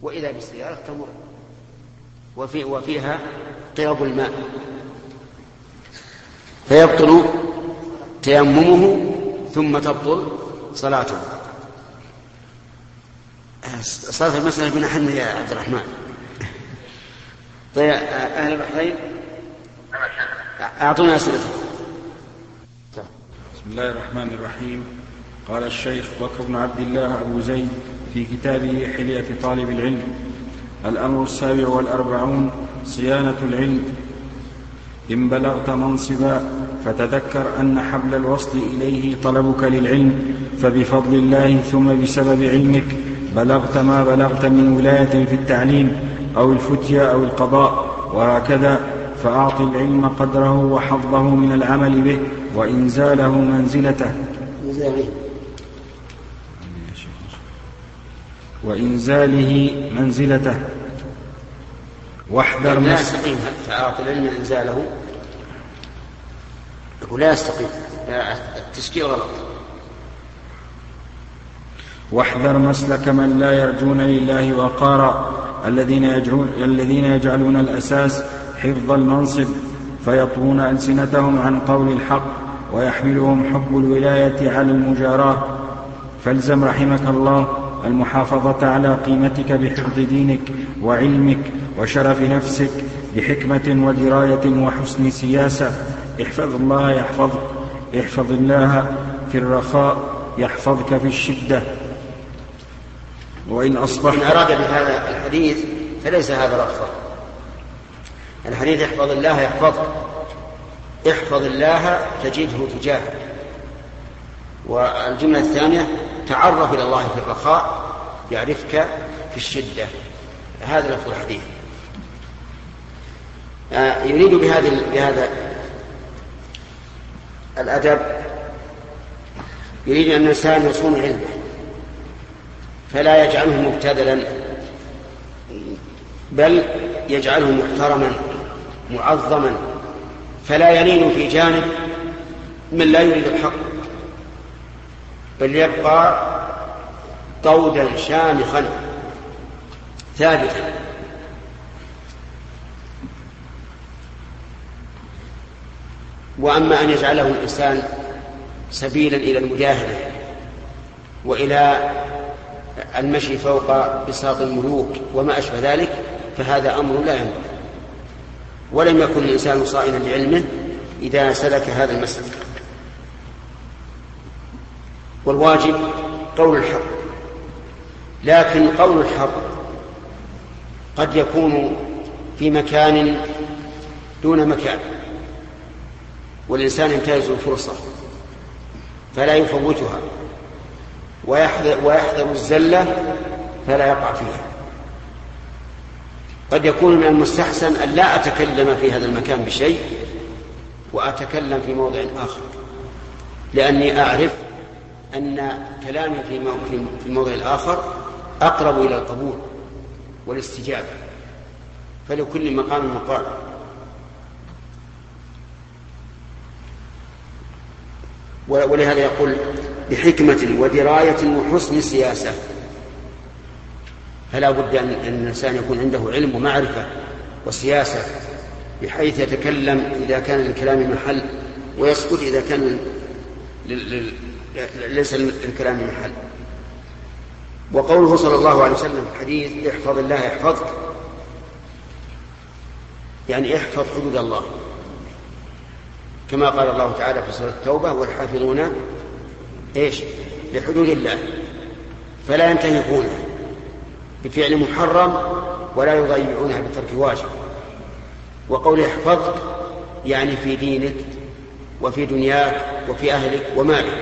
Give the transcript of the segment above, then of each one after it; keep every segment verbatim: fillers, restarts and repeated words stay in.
وإذا بالسيارة تمر وفي وفيها قرب الماء، فيبطل تيممه ثم تبطل صلاته. صارت المسألة بنا حنا يا عبد الرحمن. طيب أهل البحرين أعطونا أسئلتكم. بسم الله الرحمن الرحيم. قال الشيخ بكر بن عبد الله أبو زيد في كتابه حلية طالب العلم: الأمر السابع والأربعون صيانة العلم. إن بلغت منصبا فتذكر أن حبل الوصل إليه طلبك للعلم، فبفضل الله ثم بسبب علمك بلغت ما بلغت من ولاية في التعليم أو الفتية أو القضاء، وهكذا، فأعط العلم قدره وحظه من العمل به وإنزاله منزلته وإنزاله منزلته واحذر لا يستقيم. فأعط العلم إنزاله يقول لا يستقيم، التشكيل غلط. واحذر مسلك من لا يرجون لله وقارا، الذين يجعلون, الذين يجعلون الأساس حفظ المنصب، فيطوون ألسنتهم عن قول الحق ويحملهم حب الولاية على المجاراة. فالزم رحمك الله المحافظة على قيمتك بحفظ دينك وعلمك وشرف نفسك بحكمة ودراية وحسن سياسة. احفظ الله يحفظك، احفظ الله في الرخاء يحفظك في الشدة. وإن أصبحت إن أراد بهذا الحديث فليس هذا الأفضل. الحديث احفظ الله يحفظك، احفظ الله تجده تجاهك. والجملة الثانية تعرف إلى الله في الرخاء يعرفك في الشدة. هذا لفظ الحديث. آه يريد بهذا بهذا الأدب يريد أن الإنسان يصون علمه فلا يجعله مبتذلا، بل يجعله محترما معظما، فلا يلين في جانب من لا يريد الحق، بل يبقى طودا شامخا ثابتا. وأما أن يجعله الإنسان سبيلا إلى المجاهدة وإلى المشي فوق بساط الملوك وما أشبه ذلك، فهذا أمر لا ينبغي. ولم يكن الإنسان صائنا لعلمه إذا سلك هذا المسلك. والواجب قول الحق، لكن قول الحق قد يكون في مكان دون مكان، والإنسان ينتهز الفرصة فلا يفوتها، ويحذر, ويحذر الزلة فلا يقع فيها. قد يكون من المستحسن أن لا أتكلم في هذا المكان بشيء وأتكلم في موضع آخر، لأني أعرف أن كلامي في الموضع الآخر أقرب إلى القبول والاستجابة، فلكل مقام مقال. ولهذا يقول بحكمة ودراية وحسن سياسة. فلا بد أن الإنسان يكون عنده علم ومعرفة وسياسة، بحيث يتكلم إذا كان للكلام محل ويسكت إذا كان ليس للكلام محل. وقوله صلى الله عليه وسلم في الحديث احفظ الله يحفظك، يعني احفظ حدود الله، كما قال الله تعالى في سورة التوبة والحافظون ايش لحدود الله، فلا ينتهكونها بفعل محرم ولا يضيعونها بترك واجب. وقول احفظك يعني في دينك وفي دنياك وفي أهلك ومالك.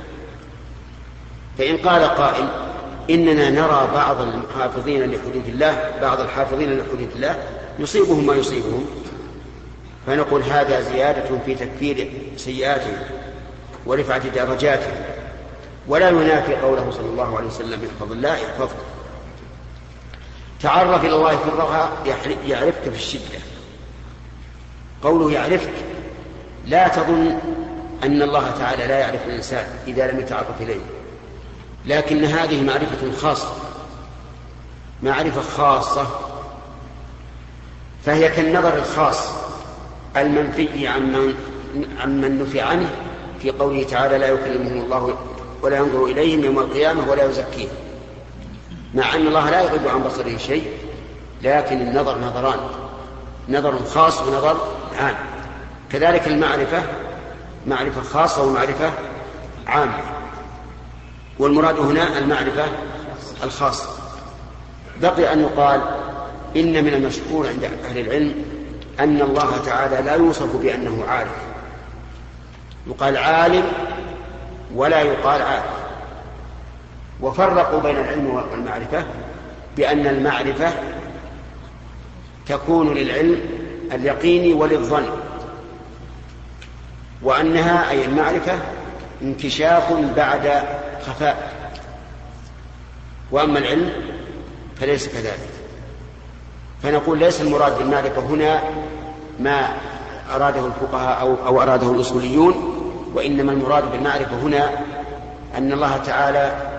فإن قال قائل إننا نرى بعض المحافظين لحدود الله بعض الحافظين لحدود الله يصيبهم ما يصيبهم، فنقول هذا زيادة في تكفير سيئاتهم ورفعة درجاتهم، ولا ينافي قوله صلى الله عليه وسلم احفظ الله يحفظك. تعرف إلى الله في الرخاء يعرفك في الشدة. قوله يعرفك لا تظن أن الله تعالى لا يعرف الإنسان إذا لم يتعرف إليه، لكن هذه معرفة خاصة معرفة خاصة فهي كالنظر الخاص المنفي عمن عمن نفي عنه في قوله تعالى لا يكلمهم الله ولا ينظر إليهم يوم القيامة ولا يزكيهم، مع أن الله لا يغيب عن بصره شيء، لكن النظر نظران، نظر خاص ونظر عام. كذلك المعرفة معرفة خاصة ومعرفة عامة، والمراد هنا المعرفة الخاصة. بقي أن يقال إن من المشهور عند أهل العلم أن الله تعالى لا يوصف بأنه عارف، يقال عالم ولا يقال عارف، وفرقوا بين العلم والمعرفة بأن المعرفة تكون للعلم اليقيني وللظن، وأنها أي المعرفة انكشاف بعد خفاء، وأما العلم فليس كذلك. فنقول ليس المراد بالمعرفة هنا ما أراده الفقهاء أو, أو أراده الأصوليون، وإنما المراد بالمعرفة هنا أن الله تعالى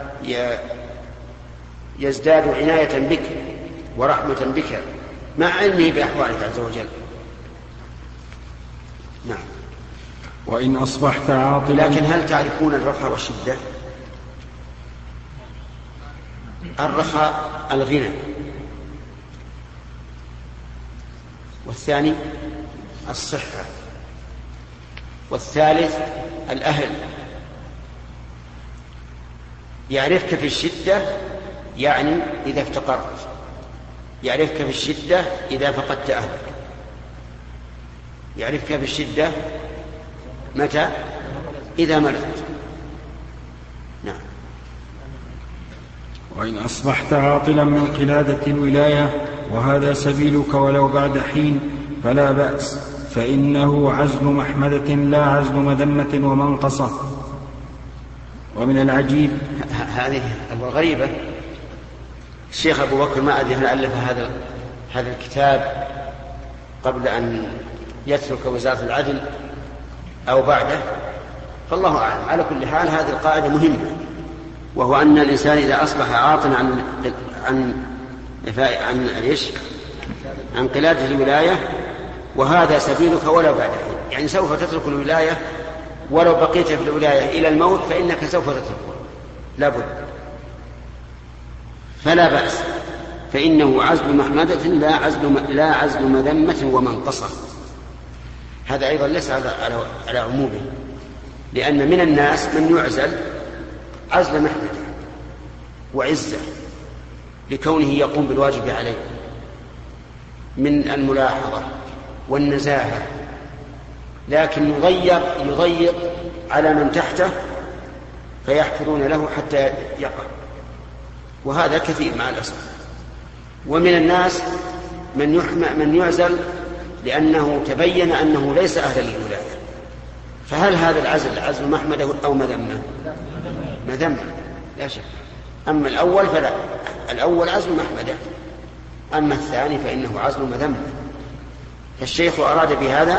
يزداد عناية بك ورحمة بك مع علمه بأحوالك عز وجل. نعم. وإن أصبحت عاطلا. لكن هل تعرفون الرخاء والشدة؟ الرخاء الغنى، والثاني الصحة، والثالث الأهل. يعرفك في الشدة يعني إذا افتقرت، يعرفك في الشدة إذا فقدت أهلك، يعرفك في الشدة متى؟ إذا ملكت. نعم. وإن أصبحت عاطلا من قلادة الولاية وهذا سبيلك ولو بعد حين فلا بأس، فإنه عزل محمدة لا عزل مذمة ومنقصة. ومن العجيب هذه الغريبة، الشيخ أبو بكر ما أدري هل ألف هذا هذا الكتاب قبل أن يترك وزارة العدل أو بعده، فالله أعلم. على كل حال هذه القاعدة مهمة، وهو أن الإنسان إذا أصبح عاطلا عن عن عن ايش؟ عن قلادة الولاية وهذا سبيلك ولو بعد حين، يعني سوف تترك الولاية ولو بقيت في الولاية إلى الموت فإنك سوف تتركها لابد، فلا بأس، فإنه عزل محمدة لا عزل لا عزل مذمة ومنقصة. هذا أيضا ليس على على عمومه، لأن من الناس من يعزل عزل محمدة وعزة لكونه يقوم بالواجب عليه من الملاحظة والنزاهة، لكن يضيق يضيق على من تحته فيحفرون له حتى يقع، وهذا كثير مع الأسف. ومن الناس من يحمى من يعزل لأنه تبين أنه ليس أهلا للولاية، فهل هذا العزل عزل محمدة أو مذمة؟ مذمة لا شك. أما الأول فلا، الأول عزل محمدة، أما الثاني فإنه عزل مذمة. فالشيخ أراد بهذا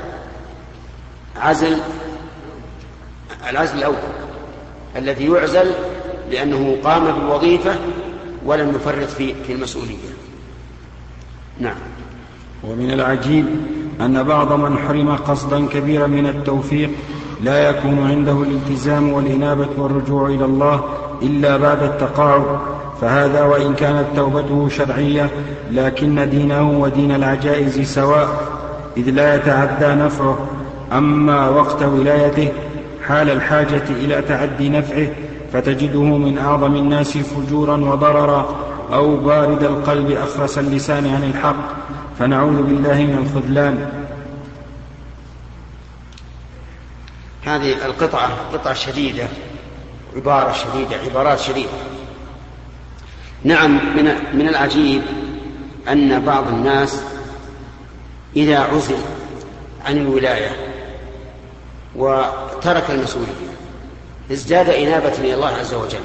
عزل العزل الأول الذي يعزل لأنه قام بالوظيفة ولم يفرط في في المسؤولية. نعم. ومن العجيب أن بعض من حرم قصدا كبيرا من التوفيق لا يكون عنده الالتزام والإنابة والرجوع إلى الله إلا بعد التقاعد، فهذا وإن كانت توبته شرعية لكن دينه ودين العجائز سواء، إذ لا يتعدى نفعه. أما وقت ولايته حال الحاجة إلى تعدي نفعه فتجده من أعظم الناس فجورا وضررا، أو بارد القلب أخرس اللسان عن الحق، فنعوذ بالله من الخذلان. هذه القطعة قطعة شديدة، عبارة شديدة، عبارات شديدة. نعم. من من العجيب أن بعض الناس إذا عزل عن الولاية وترك المسؤولية ازداد إنابة إلى الله عز وجل،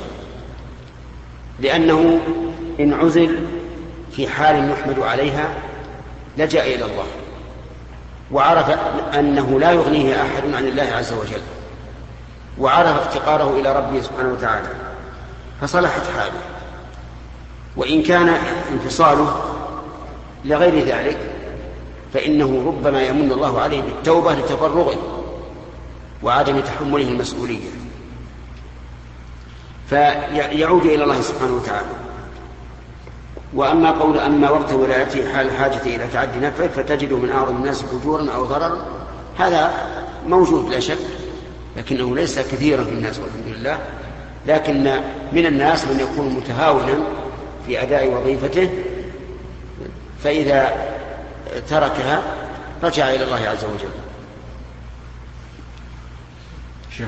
لأنه إن عزل في حال يحمد عليها لجأ إلى الله وعرف أنه لا يغنيه أحد عن الله عز وجل، وعرف افتقاره إلى ربه سبحانه وتعالى، فصلحت حاله وإن كان انفصاله لغير ذلك فإنه ربما يمن الله عليه بالتوبة لتفرغه وعدم تحمله المسؤولية، فيعود إلى الله سبحانه وتعالى. وأما قول أما وقت ولايته حال الحاجة إلى تعدي نفعه فتجده من أعظم الناس فجورا أو ضررا، هذا موجود لا شك، لكنه ليس كثيرا في الناس والحمد لله. لكن من الناس من يكون متهاونا في أداء وظيفته، فإذا تركها رجع إلى الله عز وجل. شيخ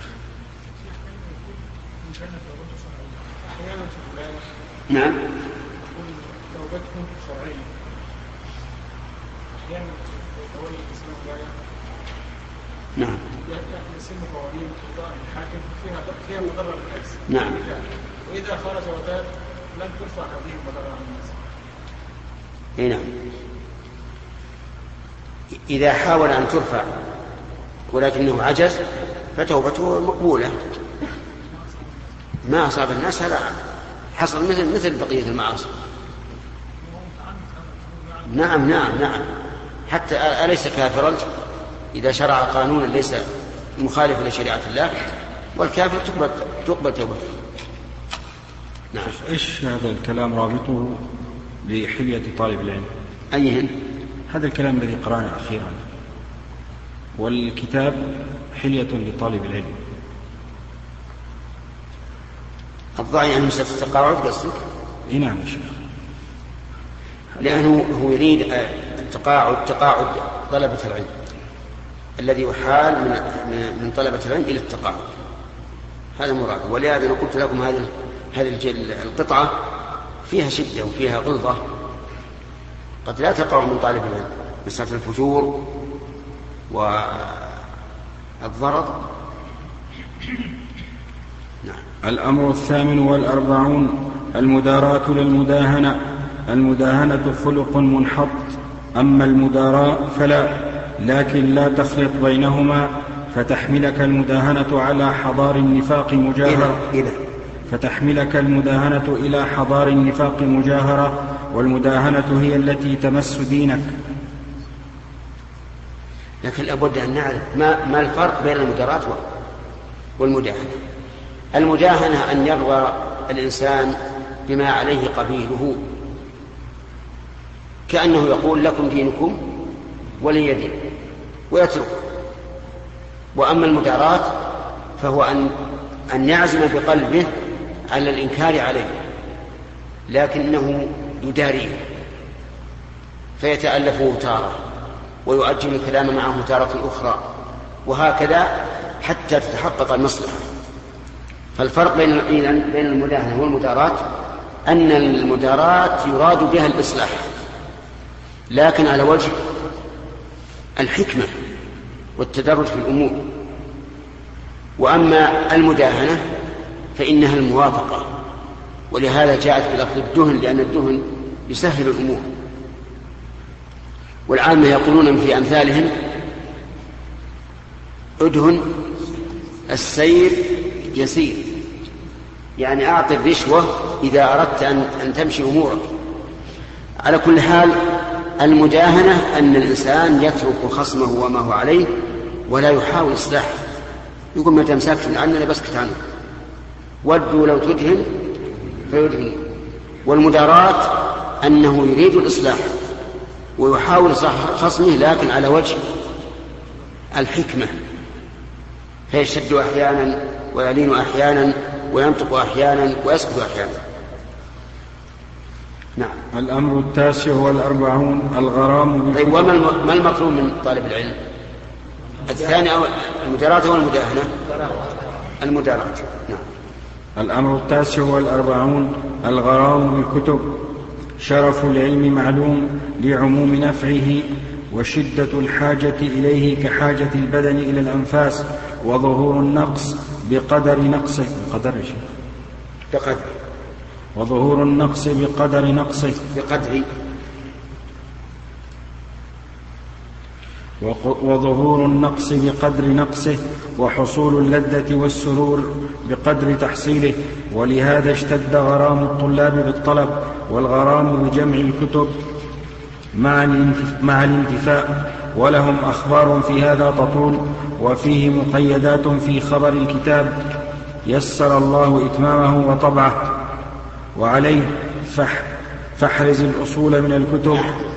نعم توبتهم شرعية أحيانا تولي اسم الولاية نعم يسن قوانين قضاء الحاكم فيها فيها مضرة بالناس نعم، وإذا خرج وتاب لم ترفع هذه المضرة عن الناس. اي نعم، إذا حاول أن ترفع ولكنه عجز فتوبته مقبولة. ما أصاب الناس هذا حصل مثل مثل بقية المعاصي. نعم نعم نعم، حتى أليس كافرا إذا شرع قانونا ليس مخالفا لشريعة الله، والكافر تقبل تقبل توبته. نعم. إيش هذا الكلام رابطه بحلية طالب العلم؟ أيهن؟ هذا الكلام الذي قرأنا أخيرا، والكتاب حلية لطالب العلم. الضعي عن مسألة التقاعد قصدك؟ إيه نعم يا شيخ، لأنه هو يريد التقاعد تقاعد طلبة العلم الذي يحال من من طلبة العلم إلى التقاعد، هذا مراد. ولهذا أنا قلت لكم هذه هذه القطعة فيها شدة وفيها غلظة قد لا تقع من طالب العلم، مسألة الفجور والضرر. نعم. الأمر الثامن والأربعون المداراة للمداهنة. المداهنة خلق منحط، أما المداراة فلا، لكن لا تخلط بينهما فتحملك المداهنة على حضار النفاق مجاهرة فتحملك المداهنة إلى حضار النفاق مجاهرة، والمداهنة هي التي تمس دينك. لكن لابد أن نعرف ما, ما الفرق بين المداراة والمداهنة. المداهنة أن يرضى الإنسان بما عليه قبيله، كأنه يقول لكم دينكم ولي دين ويترك. وأما المداراة فهو أن, أن يعزم بقلبه على الإنكار عليه لكنه يداريه فيتألفه تارة ويؤجل الكلام معه تارة أخرى، وهكذا حتى تتحقق المصلحة. فالفرق بين بين المداهنة والمداراة أن المداراة يراد بها الإصلاح لكن على وجه الحكمة والتدرج في الأمور، وأما المداهنة فإنها الموافقة، ولهذا جاءت بلفظ الدهن لأن الدهن يسهل الأمور. والعامة يقولون في أمثالهم ادهن السير يسير، يعني أعطي الرشوة إذا أردت أن, أن تمشي أمورك. على كل حال المداهنة أن الإنسان يترك خصمه وما هو عليه ولا يحاول إصلاحه، يقول ما تمسكت عنه بسكت عنه، ودوا لو تدهن فيدهن. والمداراة أنه يريد الإصلاح ويحاول إصلاح خصمه لكن على وجه الحكمة، فيشد أحيانا ويلين أحيانا وينطق أحيانا ويسكت أحيانا. نعم. الأمر التاسع والأربعون الغرام. طيب وما ما المطلوب من طالب العلم؟ الثاني أو المداراة أو المداهنة؟ المداراة. نعم. الأمر التاسع والأربعون الغرام بالكتب. شرف العلم معلوم لعموم نفعه وشدة الحاجة إليه كحاجة البدن إلى الأنفاس، وظهور النقص بقدر نقصه بقدر بقدر وظهور النقص بقدر نقصه بقدر وظهور النقص بقدر نقصه، وحصول اللذة والسرور بقدر تحصيله. ولهذا اشتد غرام الطلاب بالطلب، والغرام بجمع الكتب مع الانتفاء. ولهم أخبار في هذا تطول، وفيه مقيدات في خبر الكتاب يسر الله إتمامه وطبعه. وعليه فاحرز الأصول من الكتب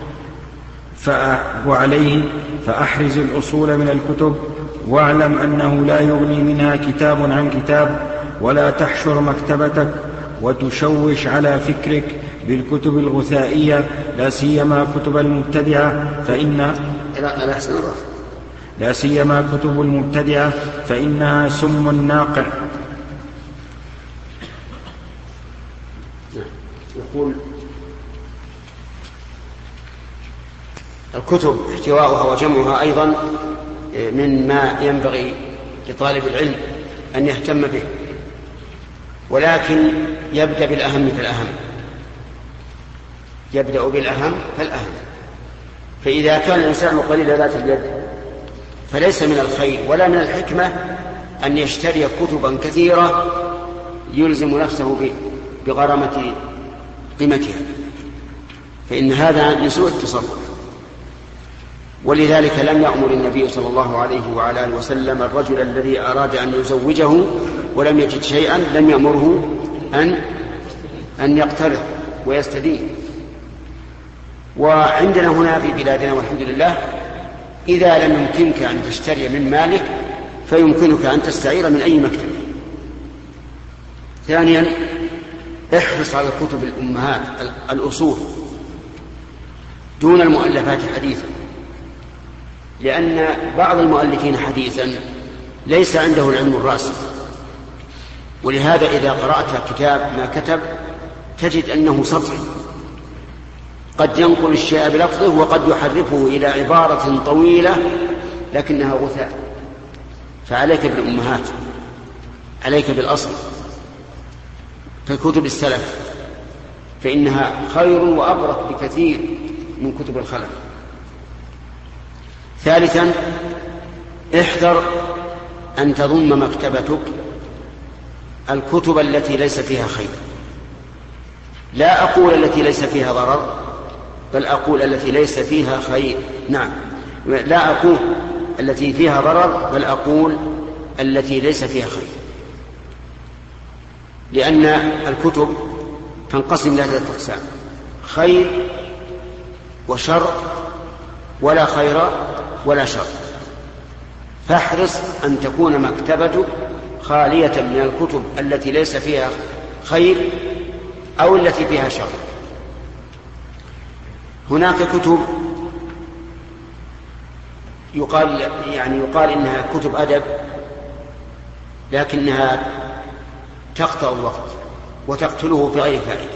وعليه فأحرز الأصول من الكتب، واعلم أنه لا يغني منها كتاب عن كتاب، ولا تحشر مكتبتك وتشوش على فكرك بالكتب الغثائية، لا سيما كتب المبتدعة فإن لا سيما كتب المبتدعة فإنها سم ناقع. يقول الكتب احتواؤها وجمعها أيضا مما ينبغي لطالب العلم أن يهتم به، ولكن يبدأ بالأهم فالأهم يبدأ بالأهم فالأهم فإذا كان الإنسان قليل ذات اليد فليس من الخير ولا من الحكمة أن يشتري كتبا كثيرة يلزم نفسه بغرامة قيمتها، فإن هذا من سوء التصرف. ولذلك لم يأمر النبي صلى الله عليه وعلى آله وسلم الرجل الذي أراد أن يزوجه ولم يجد شيئا لم يأمره أن أن يقترض ويستدين. وعندنا هنا في بلادنا والحمد لله إذا لم يمكنك أن تشتري من مالك فيمكنك أن تستعير من أي مكتب. ثانيا احرص على كتب الأمهات الأصول دون المؤلفات حديثا، لأن بعض المؤلفين حديثا ليس عنده العلم الراسخ، ولهذا إذا قرأت كتاب ما كتب تجد أنه سطحي، قد ينقل الشيء بلفظه وقد يحرفه إلى عبارة طويلة لكنها غثاء. فعليك بالأمهات، عليك بالأصل ككتب السلف، فإنها خير وأبرك بكثير من كتب الخلف. ثالثا احذر أن تضم مكتبتك الكتب التي ليس فيها خير. لا أقول التي ليس فيها ضرر، بل أقول التي ليس فيها خير. نعم، لا أقول التي فيها ضرر، بل أقول التي ليس فيها خير، لأن الكتب تنقسم إلى ثلاثة أقسام: خير وشر، ولا خير ولا شر. فاحرص أن تكون مكتبتك خالية من الكتب التي ليس فيها خير أو التي فيها شر. هناك كتب يقال يعني يقال إنها كتب أدب، لكنها تقطع الوقت وتقتله في غير فائدة.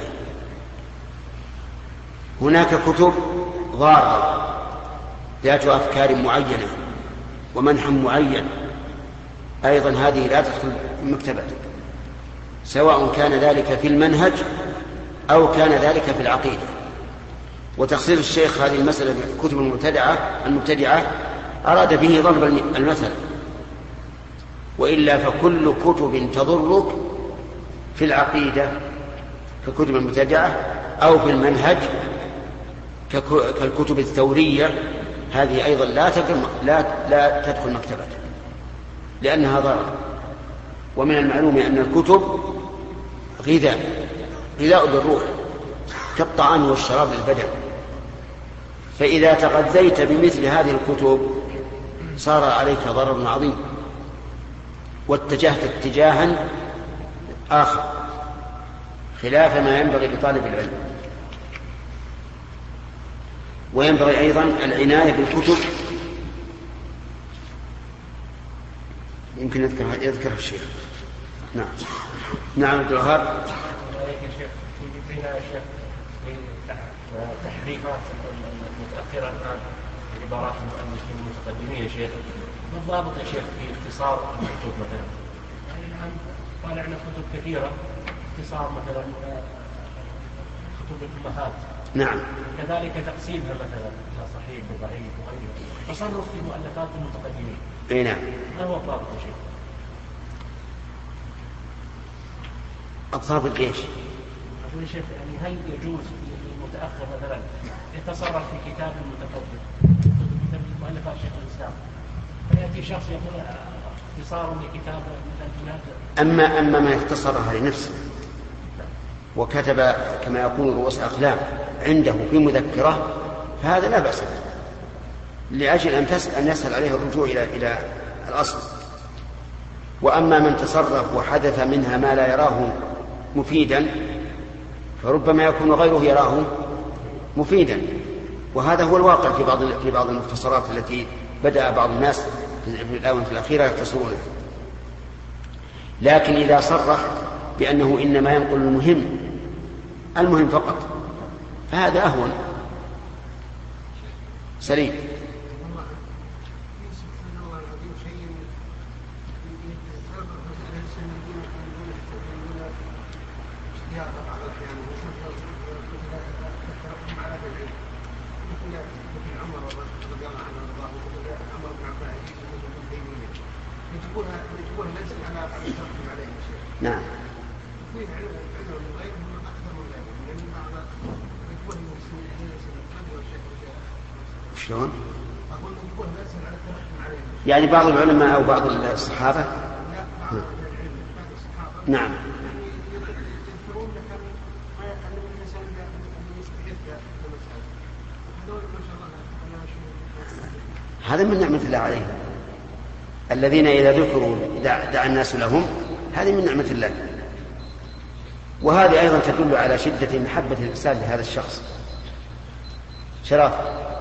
هناك كتب ضارة ذات أفكار معينة ومنحى معين، أيضا هذه لا تدخل مكتبتك، سواء كان ذلك في المنهج أو كان ذلك في العقيدة. وتخصيص الشيخ هذه المسألة بالكتب المبتدعة المبتدعة أراد به ضرب المثل، وإلا فكل كتب تضرك في العقيدة ككتب المبتدعة أو في المنهج كالكتب الثورية، هذه أيضا لا لا لا تدخل مكتبتك لأنها ضرر. ومن المعلوم أن الكتب غذاء غذاء للروح كالطعام والشراب للبدن، فإذا تغذيت بمثل هذه الكتب صار عليك ضرر عظيم واتجهت اتجاها آخر خلاف ما ينبغي لطالب العلم. وينبغي أيضا العناية بالكتب، يمكن يذكر يذكر الشيخ. نعم نعم عبد الوهاب. تحريفات متأخرة الآن عبارات المؤلفين المتقدمين يا شيخ، ما الضابط يا شيخ في اختصار الكتب مثلا؟ يعني الآن طالعنا كتب كثيرة اختصار مثلا كتب الأمهات. نعم. كذلك تقسيمها مثلا إلى صحيح وضعيف وغيره. تصرف في مؤلفات المتقدمين. أي نعم. ما هو الضابط يا شيخ؟ الضابط إيش؟ أقول يا شيخ يعني هل يجوز للمتأخر مثلا يتصرف في كتاب المتقدم كتاب مؤلفات شيخ الإسلام فيأتي شخص يقول اختصار لكتاب مثلا أما أما ما اختصرها لنفسه وكتب كما يقول رؤوس أقلام عنده في مذكرة فهذا لا بأس به لأجل أن تسأل أن يسهل عليه الرجوع إلى إلى الأصل. وأما من تصرف وحدث منها ما لا يراه مفيدا فربما يكون غيره يراه مفيدا، وهذا هو الواقع في بعض في بعض المختصرات التي بدأ بعض الناس في الآونة الأخيرة يختصرونها. لكن إذا صرح بأنه إنما ينقل المهم المهم فقط فهذا أهون سليم. نعم. شلون؟ يعني بعض العلماء أو بعض الصحابة. نعم. هذا من نعمة الله عليهم الذين إذا ذكروا دعا الناس لهم، هذه من نعمة الله. وهذه أيضا تدل على شدة محبة الإنسان لهذا الشخص. شرف.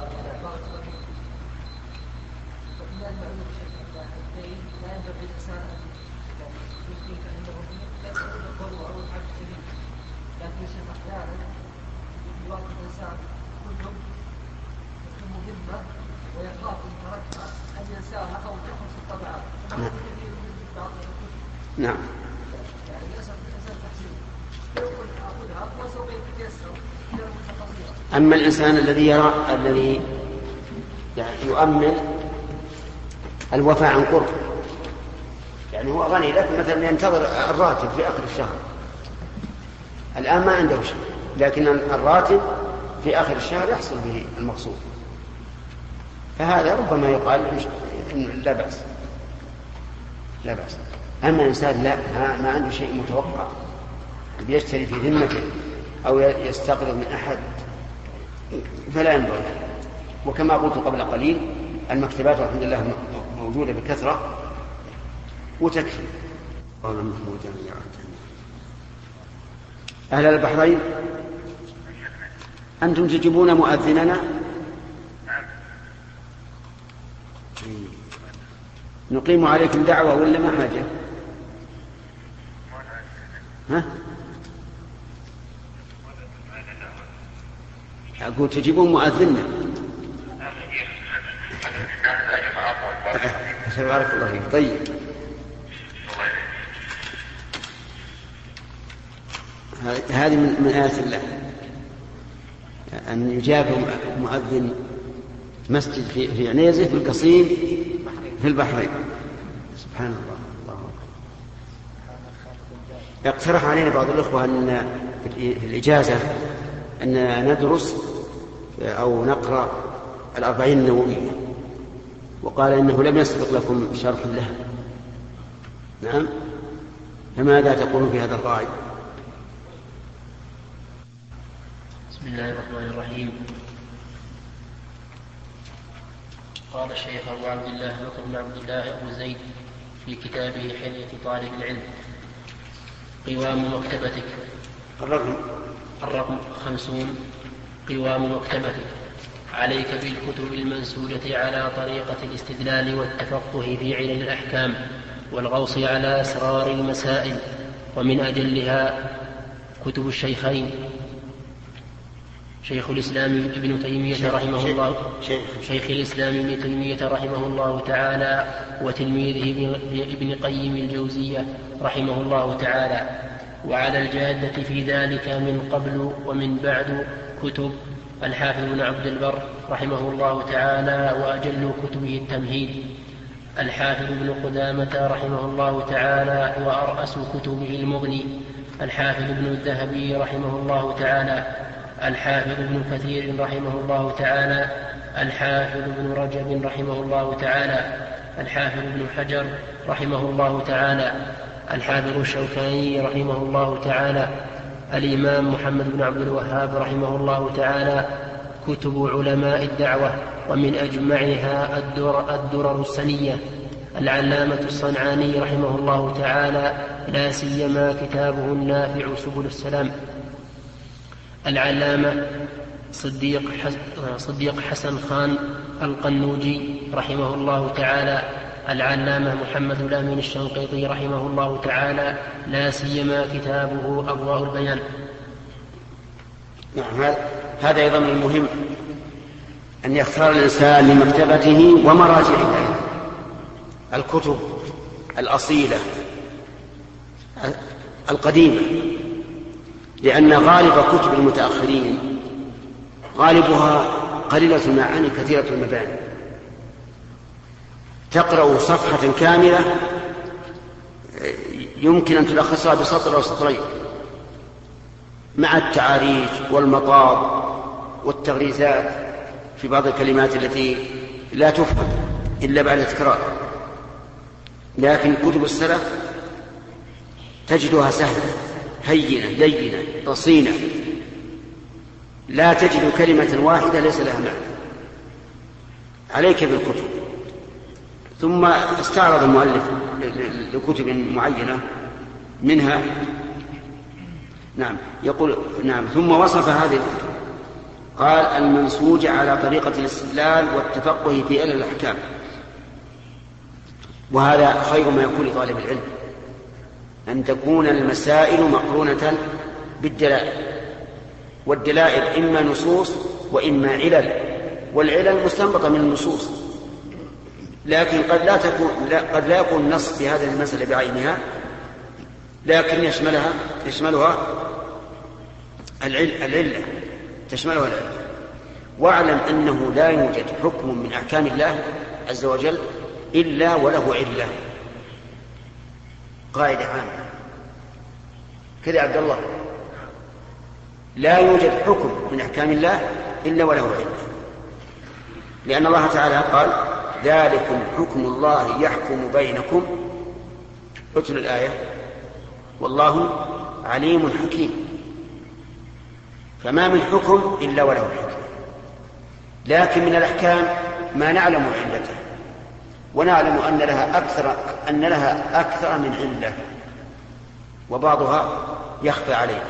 نعم. أما الإنسان الذي يرى الذي يعني يؤمن الوفاء عن قرب، يعني هو غني لكن مثلا ينتظر الراتب في آخر الشهر، الآن ما عنده شيء لكن الراتب في آخر الشهر يحصل به المقصود، فهذا ربما يقال لا بأس لا بأس. أما الإنسان لا ما عنده شيء متوقع بيشتري في ذمته أو يستقرض من أحد فلا ينبغي. وكما قلت قبل قليل المكتبات والحمد لله موجودة بكثرة وتكفي. أهل البحرين أنتم تجيبون مؤذننا نقيم عليكم دعوة ولا ما حاجة؟ ها؟ أقول تجيبون مؤذننا. بارك الله فيك. طيب هذه من آيات الله أن يجاب مؤذن مسجد في في عنيزة في القصيم في البحرين. سبحان الله. الله اقترح علينا بعض الأخوة أن في الإجازة أن ندرس أو نقرأ الأربعين النووية، وقال إنه لم يسبق لكم شرح له. نعم، فماذا تقولون في هذا الرأي؟ بسم الله الرحمن الرحيم. قال الشيخ أبو عبد الله بكر بن عبد الله أبو زيد في كتابه حلية طالب العلم: قوام مكتبتك. الرقم الرقم خمسون. قوام مكتبتك عليك بالكتب المنسوجة على طريقة الاستدلال والتفقه في علل الأحكام والغوص على أسرار المسائل، ومن أجلها كتب الشيخين شيخ الإسلام ابن تيمية رحمه الله شيخ الإسلام ابن تيمية رحمه الله تعالى وتلميذه ابن قيم الجوزية رحمه الله تعالى، وعلى الجادة في ذلك من قبل ومن بعد كتب. الحافظ بن عبد البر رحمه الله تعالى وأجل كتبه التمهيد. الحافظ بن قدامة رحمه الله تعالى وأرأس كتبه المغني. الحافظ ابن الذهبي رحمه الله تعالى. الحافظ ابن كثير رحمه الله تعالى. الحافظ ابن رجب رحمه الله تعالى. الحافظ ابن حجر رحمه الله تعالى. الحافظ الشوكاني رحمه الله تعالى. الإمام محمد بن عبد الوهاب رحمه الله تعالى. كتب علماء الدعوة ومن أجمعها الدر الدرر السنية. العلامة الصنعاني رحمه الله تعالى لا سيما كتابه النافع سبل السلام. العلامة صديق, صديق حسن خان القنوجي رحمه الله تعالى. العلامة محمد الأمين الشنقيطي رحمه الله تعالى لا سيما كتابه أضواء البيان. نعم، هذا أيضا المهم أن يختار الإنسان لمكتبته ومراجعه الكتب الأصيلة القديمة، لأن غالب كتب المتأخرين غالبها قليلة المعاني كثيرة المباني. تقرأ صفحة كاملة يمكن أن تلخصها بسطر أو سطرين مع التعاريج والمطاب والتغريزات في بعض الكلمات التي لا تفهم إلا بعد تكرار. لكن كتب السلف تجدها سهلة هينة لينة رصينة، لا تجد كلمة واحدة ليس لها معنى. عليك بالكتب. ثم استعرض المؤلف لكتب معينة منها نعم يقول نعم ثم وصف هذه الكتب قال: المنسوج على طريقة الاستدلال والتفقه في علل الأحكام. وهذا خير ما يكون لطالب العلم، أن تكون المسائل مقرونة بالدلائل، والدلائل إما نصوص وإما علل، والعلل مستنبطة من النصوص، لكن قد لا تكون لا قد لا يكون نص في هذه المسألة بعينها، لكن يشملها يشملها العلة تشملها العلة. واعلم أنه لا يوجد حكم من أحكام الله عز وجل إلا وله علة. قاعدة عامة كذا عبد الله، لا يوجد حكم من أحكام الله إلا وله علة، لأن الله تعالى قال: ذلكم حكم الله يحكم بينكم. اتل الآية: والله عليم حكيم. فما من حكم إلا وله حكم، لكن من الأحكام ما نعلم علته، ونعلم أن لها أكثر أن لها أكثر من علة، وبعضها يخفى علينا،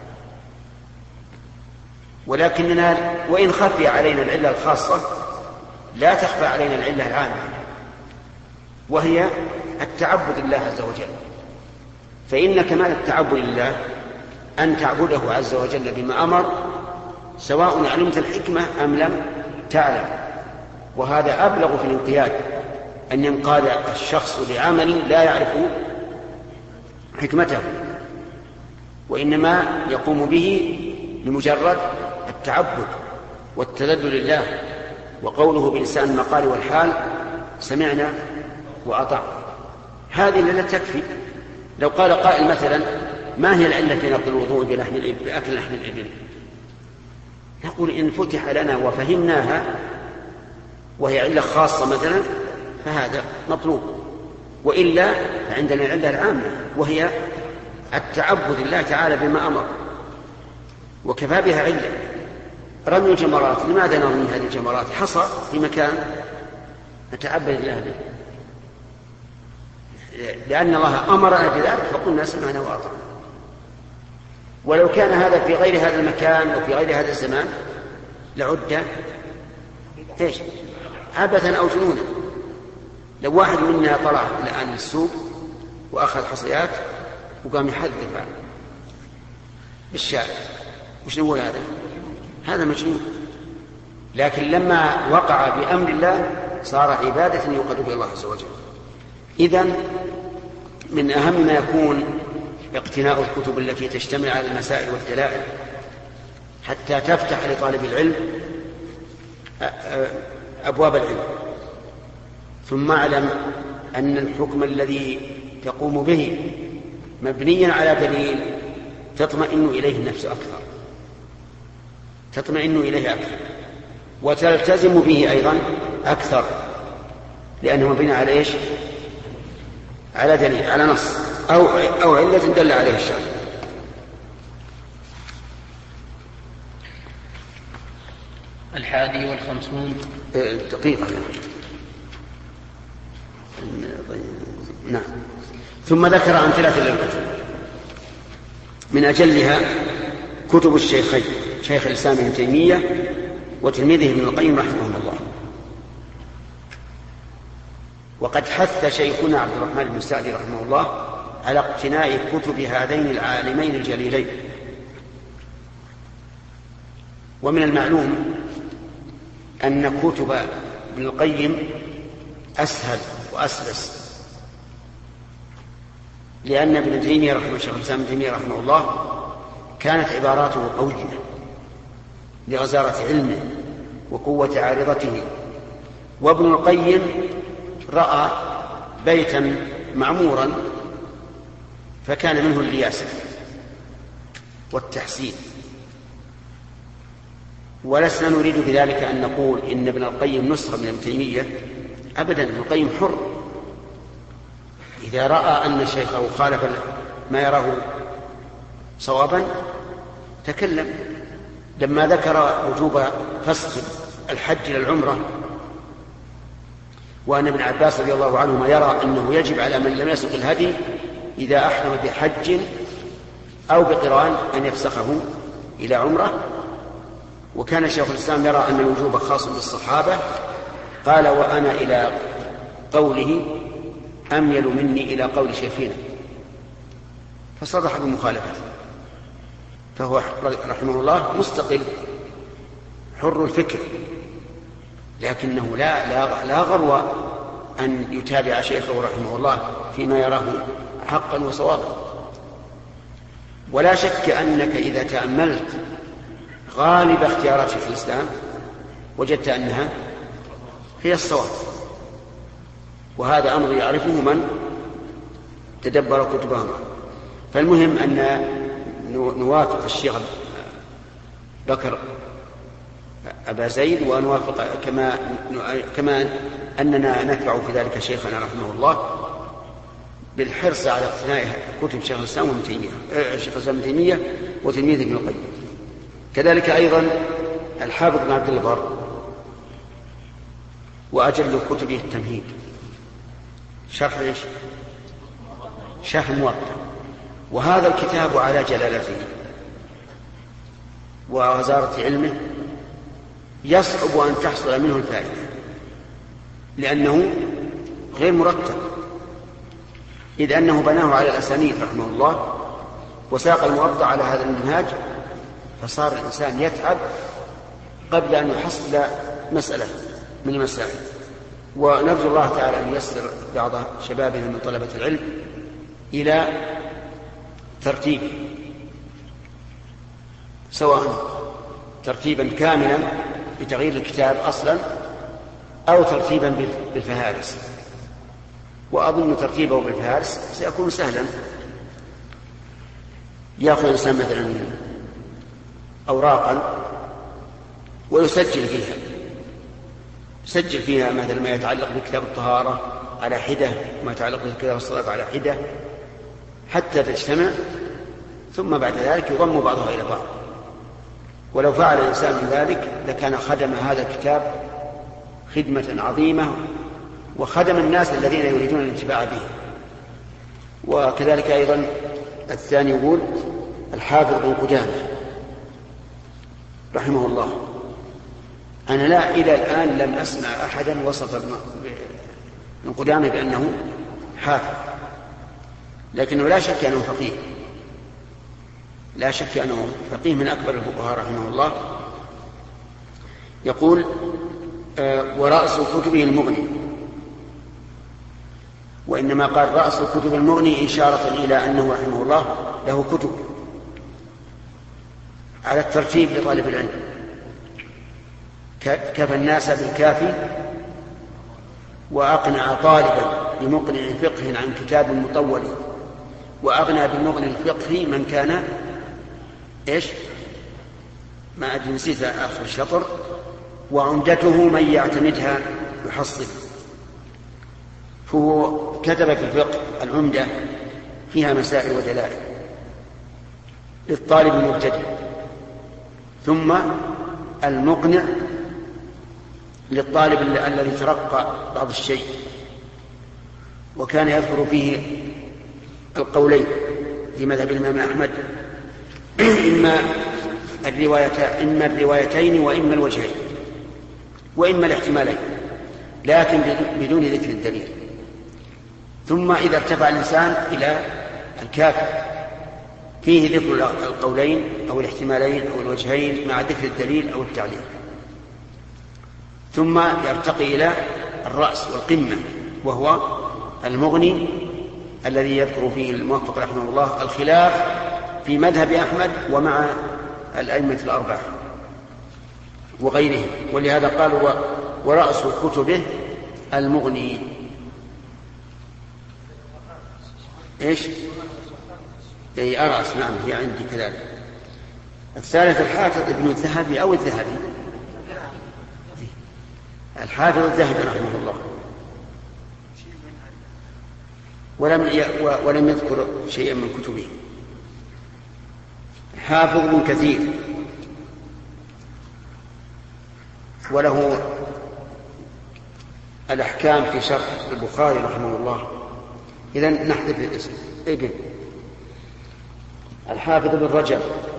ولكننا وإن خفي علينا العلة الخاصة لا تخفى علينا العلة العامة، وهي التعبد لله عز وجل. فإن كمال التعبد لله أن تعبده عز وجل بما أمر، سواء علمت الحكمة أم لم تعلم. وهذا أبلغ في الانقياد، أن ينقاد الشخص لعمل لا يعرف حكمته، وإنما يقوم به لمجرد التعبد والتذلل لله، وقوله بلسان المقال والحال: سمعنا وأطعنا. هذه لا تكفي. لو قال قائل مثلا: ما هي العلة في نقض الوضوء بأكل لحم الإبل؟ نقول: إن فتح لنا وفهمناها وهي علة خاصة مثلا فهذا مطلوب، وإلا فعندنا العلة العامة وهي التعبد لله تعالى بما أمر، وكفى بها علة. رمي الجمرات، لماذا نرمي هذه الجمرات؟ حصى في مكان نتعبد الله به، لأن الله أمرنا بذلك فقلنا سمعنا وأطعنا. ولو كان هذا في غير هذا المكان وفي غير هذا الزمان لعد ايش؟ عبثا أو جنونا. لو واحد منا طلع الآن للسوق وأخذ حصيات وقام يحذف بالشارع، وش نقول هذا؟ هذا مجنون. لكن لما وقع بأمر الله صار عبادة يوقد بها الله عز وجل. إذن من أهم ما يكون اقتناء الكتب التي تشتمل على المسائل والدلائل حتى تفتح لطالب العلم أبواب العلم. ثم اعلم أن الحكم الذي تقوم به مبنيا على دليل تطمئن إليه النفس أكثر تطمئن إليه أكثر وتلتزم به أيضا أكثر، لأنه مبني على إيش؟ على دليل، على نص أو أو علة دل عليه الشرع. الحادي والخمسون. دقيقة. نعم. ثم ذكر أمثلة للكتب من أجلها كتب الشيخين شيخ الإسلام ابن تيمية وتلميذه ابن القيم رحمه الله. وقد حث شيخنا عبد الرحمن بن سعدي رحمه الله على اقتناء كتب هذين العالمين الجليلين. ومن المعلوم أن كتب ابن القيم أسهل وأسلس، لأن ابن تيمية رحمه الشيخ الإسلام ابن تيمية رحمه الله كانت عباراته قوية لغزارة علمه وقوة عارضته، وابن القيم رأى بيتا معمورا فكان منه الرياسة والتحسين. ولسنا نريد بذلك أن نقول إن ابن القيم نسخة من ابن تيمية، أبدا. ابن القيم حر، إذا رأى أن شيخه خالف ما يراه صوابا تكلم. لما ذكر وجوب فسخ الحج للعمرة وأن ابن عباس رضي الله عنهما يرى أنه يجب على من لم يسق الهدي إذا أحرم بحج أو بقران أن يفسخه إلى عمرة، وكان شيخ الإسلام يرى أن الوجوب خاص بالصحابة، قال وأنا إلى قوله أميل مني إلى قول شيخنا، فصرح بمخالفته. فهو رحمه الله مستقل حر الفكر، لكنه لا, لا, لا غرو أن يتابع شيخه رحمه الله فيما يراه حقا وصوابا. ولا شك أنك إذا تأملت غالب اختيارات شيخ الإسلام وجدت أنها هي الصواب، وهذا أمر يعرفه من تدبر كتبهم. فالمهم أن نوافق الشيخ بكر أبا زيد، ونوافق كما, كما أننا نتبع في ذلك شيخنا رحمه الله بالحرص على اقتناء كتب شيخ الإسلام وابن تيمية شيخ الإسلام ابن تيمية وتلميذه ابن القيم. كذلك أيضا الحافظ بن عبد البر وأجل كتبه التمهيد، شرح إيش؟ شرح الموطأ. وهذا الكتاب على جلالته وغزارة علمه يصعب أن تحصل منه الفائدة، لأنه غير مرتب، إذ أنه بناه على الأسانيد رحمه الله وساق الموطأ على هذا المنهاج، فصار الإنسان يتعب قبل أن يحصل مسألة من المسائل. ونرجو الله تعالى أن ييسر بعض شبابنا من طلبة العلم إلى ترتيب، سواء ترتيبا كاملا بتغيير الكتاب أصلا أو ترتيبا بالفهارس. وأظن ترتيبه بالفهارس سيكون سهلا. يأخذ الإنسان مثلا أوراقا ويسجل فيها يسجل فيها مثلا ما يتعلق بكتاب الطهارة على حدة، ما يتعلق بكتاب الصلاة على حدة، حتى تجتمع، ثم بعد ذلك يضم بعضها إلى بعض. ولو فعل الإنسان من ذلك لكان خدم هذا الكتاب خدمة عظيمة وخدم الناس الذين يريدون الانتفاع به. وكذلك أيضا الثاني يقول الحافظ بن قدامة رحمه الله، أنا لا إلى الآن لم أسمع أحدا وصف ابن قدامة بأنه حافظ، لكنه لا شك أنه فقيه، لا شك أنه فقيه من أكبر الفقهاء رحمه الله. يقول آه ورأس كتبه المغني. وإنما قال رأس كتب المغني إشارة إلى أنه رحمه الله له كتب على الترتيب لطالب العلم. كفى الناس بالكافي وأقنع طالبا بمقنع فقه عن كتاب مطول، وأغنى بالمغني الفقهي من كان إيش ما أدري نسيت آخر الشطر، وعمدته من يعتمدها يحصل. فهو كتب في الفقه العمدة فيها مسائل ودلائل للطالب المبتدئ، ثم المقنع للطالب الذي ترقى بعض الشيء، وكان يذكر فيه القولين في مذهب الإمام أحمد، إما الروايتين إما الروايتين وإما الوجهين وإما الاحتمالين، لكن بدون ذكر الدليل. ثم إذا ارتفع الإنسان إلى الكافي فيه ذكر القولين أو الاحتمالين أو الوجهين مع ذكر الدليل أو التعليل، ثم يرتقي إلى الرأس والقمة وهو المغني الذي يذكر فيه الموفق رحمه الله الخلاف في مذهب أحمد ومع الأئمة الأربعة وغيرهم، ولهذا قالوا ورأس كتبه المغني. إيش؟ أي أرأس، نعم هي عندي كذلك. الثالث الحافظ ابن الذهبي أو الذهبي، الحافظ الذهبي رحمه الله، ولم ولم يذكر شيئا من كتبه. حافظ ابن كثير وله الأحكام في شرح البخاري رحمه الله. إذن نحذف الاسم. ابن الحافظ ابن رجب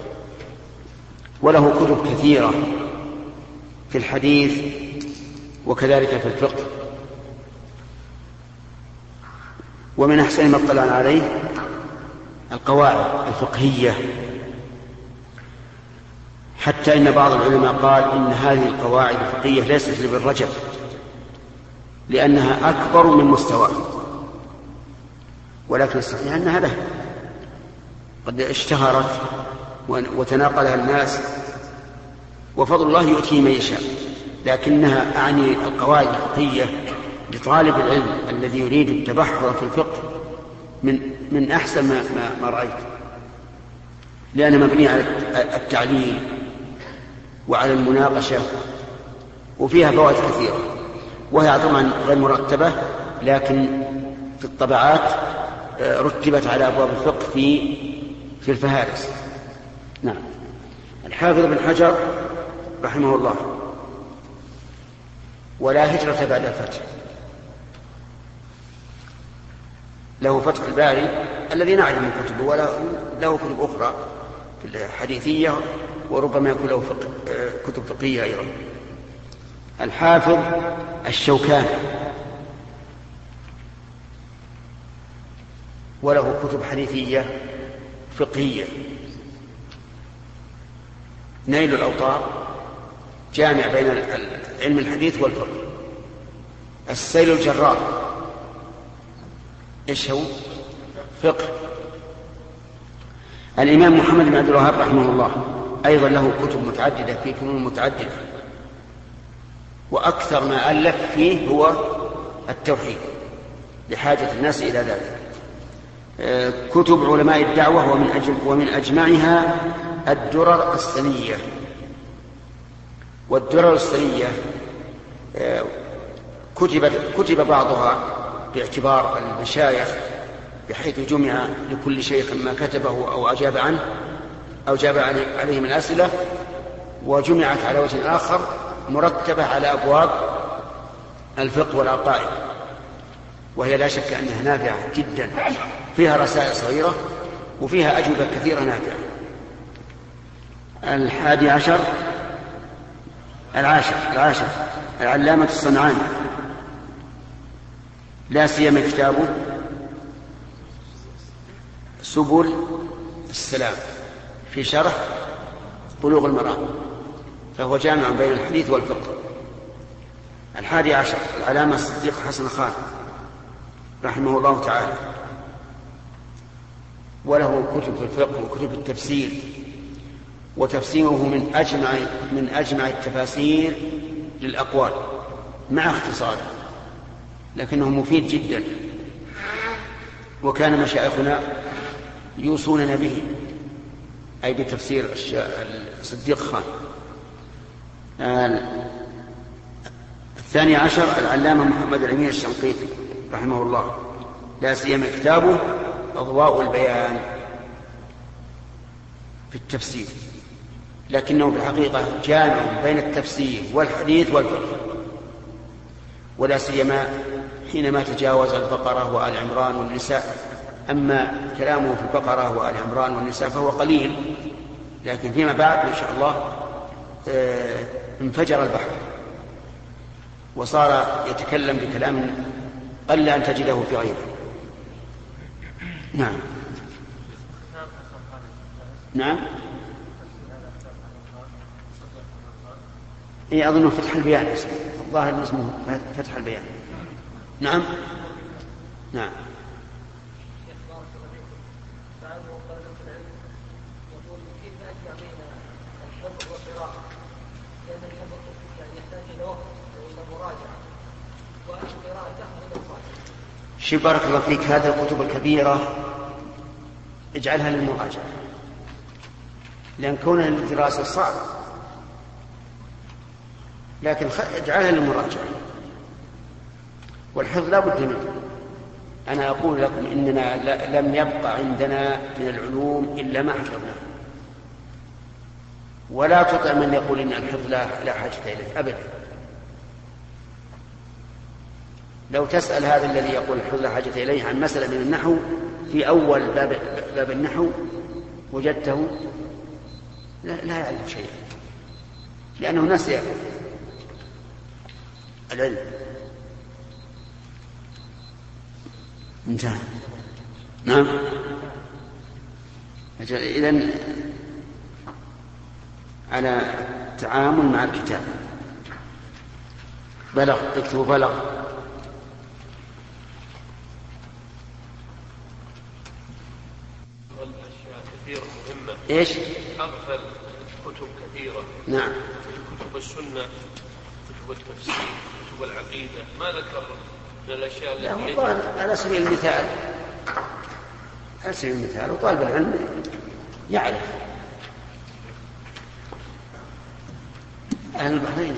وله كتب كثيرة في الحديث وكذلك في الفقه، ومن أحسن ما اطلعنا عليه القواعد الفقهية، حتى إن بعض العلماء قال إن هذه القواعد الفقهية ليست لابن رجب لأنها أكبر من مستواه، ولكن الصحيح أنها له، قد اشتهرت وتناقلها الناس وفضل الله يؤتيه من يشاء، لكنها أعني القواعد الفقهية لطالب العلم الذي يريد التبحر في الفقه من من أحسن ما, ما, ما رأيت، لأنها مبنية على التعليل وعلى المناقشة وفيها فوائد كثيرة، وهي طبعا غير مرتبة لكن في الطبعات رتبت على أبواب الفقه في في الفهارس. نعم. الحافظ بن حجر رحمه الله ولا هجرة بعد الفتح، له فتح الباري الذي نعلم من كتبه، ولا له كتب أخرى حديثية، وربما يكون له فقه كتب فقهية أيضا. الحافظ الشوكاني وله كتب حديثية فقهية. نيل الأوطار جامع بين علم الحديث والفقه. السيل الجرار إيش هو؟ فقه. الإمام محمد بن عبد الوهاب رحمه الله أيضا له كتب متعددة في فنون متعددة، وأكثر ما ألف فيه هو التوحيد لحاجة الناس إلى ذلك. كتب علماء الدعوة ومن, أجل ومن أجمعها الدرر السنية. والدرر السنية كتب, كتب بعضها باعتبار المشايخ بحيث جمع لكل شيخ ما كتبه أو أجاب عنه أو جاب عليه من الأسئلة، وجمعت على وجه آخر مرتبة على أبواب الفقه والعقائد، وهي لا شك أنها نافعة جدا، فيها رسائل صغيرة وفيها أجوبة كثيرة نافعة. الحادي عشر العاشر العاشر العلامة الصنعاني، لا سيما كتابه سبل السلام في شرح بلوغ المرام، فهو جامع بين الحديث والفقه. الحادي عشر العلامة الصديق حسن خان رحمه الله تعالى، وله كتب في الفقه وكتب التفسير، وتفسيره من أجمع من أجمع التفاسير للأقوال مع اختصاره، لكنه مفيد جدا، وكان مشايخنا يوصوننا به، أي بتفسير الصديق خان. الثاني عشر العلامة محمد الأمين الشنقيطي رحمه الله، لا سيما كتابه أضواء البيان في التفسير، لكنه في الحقيقة جامع بين التفسير والحديث والفقه، ولا سيما حينما تجاوز البقرة وآل عمران والنساء. أما كلامه في البقرة وآل عمران والنساء فهو قليل، لكن فيما بعد إن شاء الله انفجر البحر وصار يتكلم بكلام قل أن تجده في غيره. نعم نعم إيه أظن فتح البيان، الظاهر اسمه فتح البيان. نعم نعم شي بارك الله فيك، هذه الكتب الكبيرة اجعلها للمراجعة، لأن كونها للدراسة صعب، لكن اجعلها للمراجعة، والحفظ لا بد منه. أنا أقول لكم إننا لم يبقى عندنا من العلوم إلا ما حفظناه، ولا تطع من يقول إن الحفظ لا حاجة إليه أبدا. لو تسأل هذا الذي يقول الحفظ لا حاجة إليه عن مسألة من النحو في أول باب, باب النحو وجدته لا, لا يعرف شيئا، لأنه نسي العلم. انتهى. نعم. إذن على التعامل مع الكتاب بلغ، اكتبوا بلغ. كثيرة مهمة. ايش؟ أغفل كتب كثيرة. نعم. كتب السنة، كتب التفسير، كتب العقيدة، ما ذكر من الأشياء التي على سبيل المثال على سبيل المثال وطالب العلم يعرف أهل البحرين.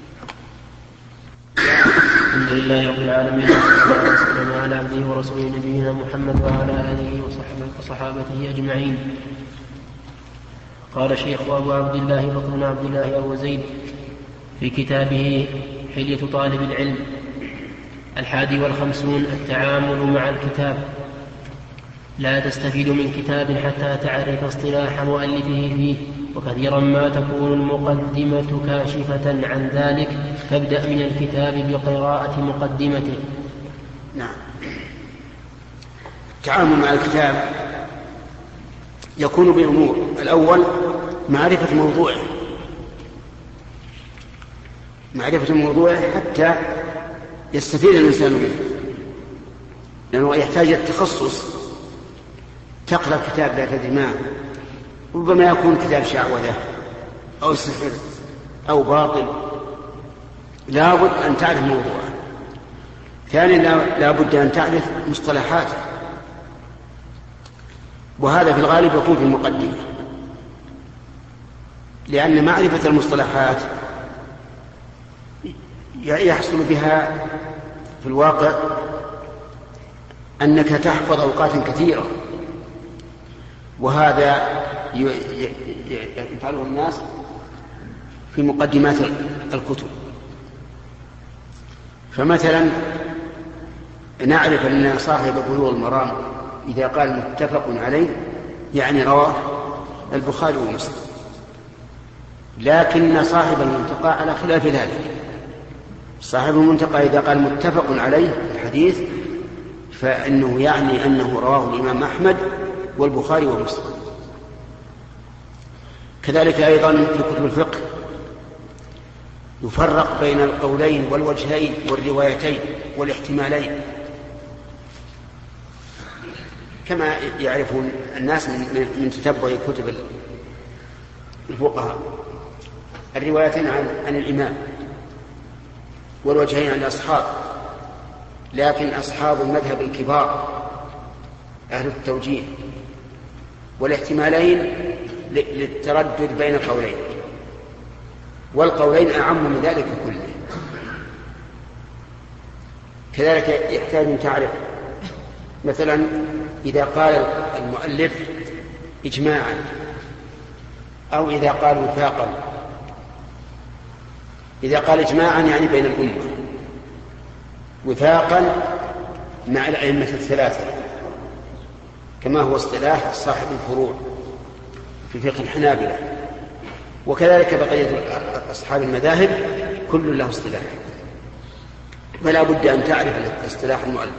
الحمد لله رب العالمين، والصلاة والسلام على عبده ورسوله نبينا محمد وعلى آله وصحابته أجمعين. قال الشيخ أبو عبد الله بكر بن عبد الله أبو زيد في كتابه حلية طالب العلم الحادي والخمسون: التعامل مع الكتاب. لا تستفيد من كتاب حتى تعرف اصطلاح مؤلفه فيه، وكثيرا ما تكون المقدمة كاشفة عن ذلك، فابدأ من الكتاب بقراءة مقدمته. نعم. التعامل مع الكتاب يكون بأمور: الأول معرفة موضوعه، معرفة موضوعه حتى يستفيد الإنسان منه، لأنه يحتاج إلى التخصص. تقرأ كتاب لا تدري ما، ربما يكون كتاب شعوذة أو سحر أو باطل، لابد أن تعرف موضوعه. ثانيا لابد أن تعرف مصطلحاته، وهذا في الغالب يكون في المقدمة، لأن معرفة المصطلحات يحصل بها في الواقع أنك تحفظ أوقات كثيرة، وهذا يفعله الناس في مقدمات الكتب. فمثلا نعرف أن صاحب بلوغ المرام إذا قال متفق عليه يعني رواه البخاري ومسلم، لكن صاحب المنتقى على خلاف ذلك. صاحب المنتقى إذا قال متفق عليه الحديث فإنه يعني أنه رواه الإمام أحمد والبخاري ومسلم. كذلك أيضا في كتب الفقه يفرق بين القولين والوجهين والروايتين والاحتمالين، كما يعرفون الناس من, من تتبع كتب الفقهاء الروايتين عن, عن الإمام والوجهين عن الأصحاب، لكن أصحاب المذهب الكبار أهل التوجيه والاحتمالين للتردد بين قولين، والقولين أعم من ذلك كله. كذلك يحتاج أن تعرف مثلا إذا قال المؤلف إجماعا أو إذا قال وفاقا. إذا قال إجماعا يعني بين الأمة، وفاقا مع الأئمة الثلاثة كما هو اصطلاح صاحب الفروع في فقه الحنابلة، وكذلك بقية أصحاب المذاهب كل له اصطلاح، فلا بد أن تعرف اصطلاح المؤلف.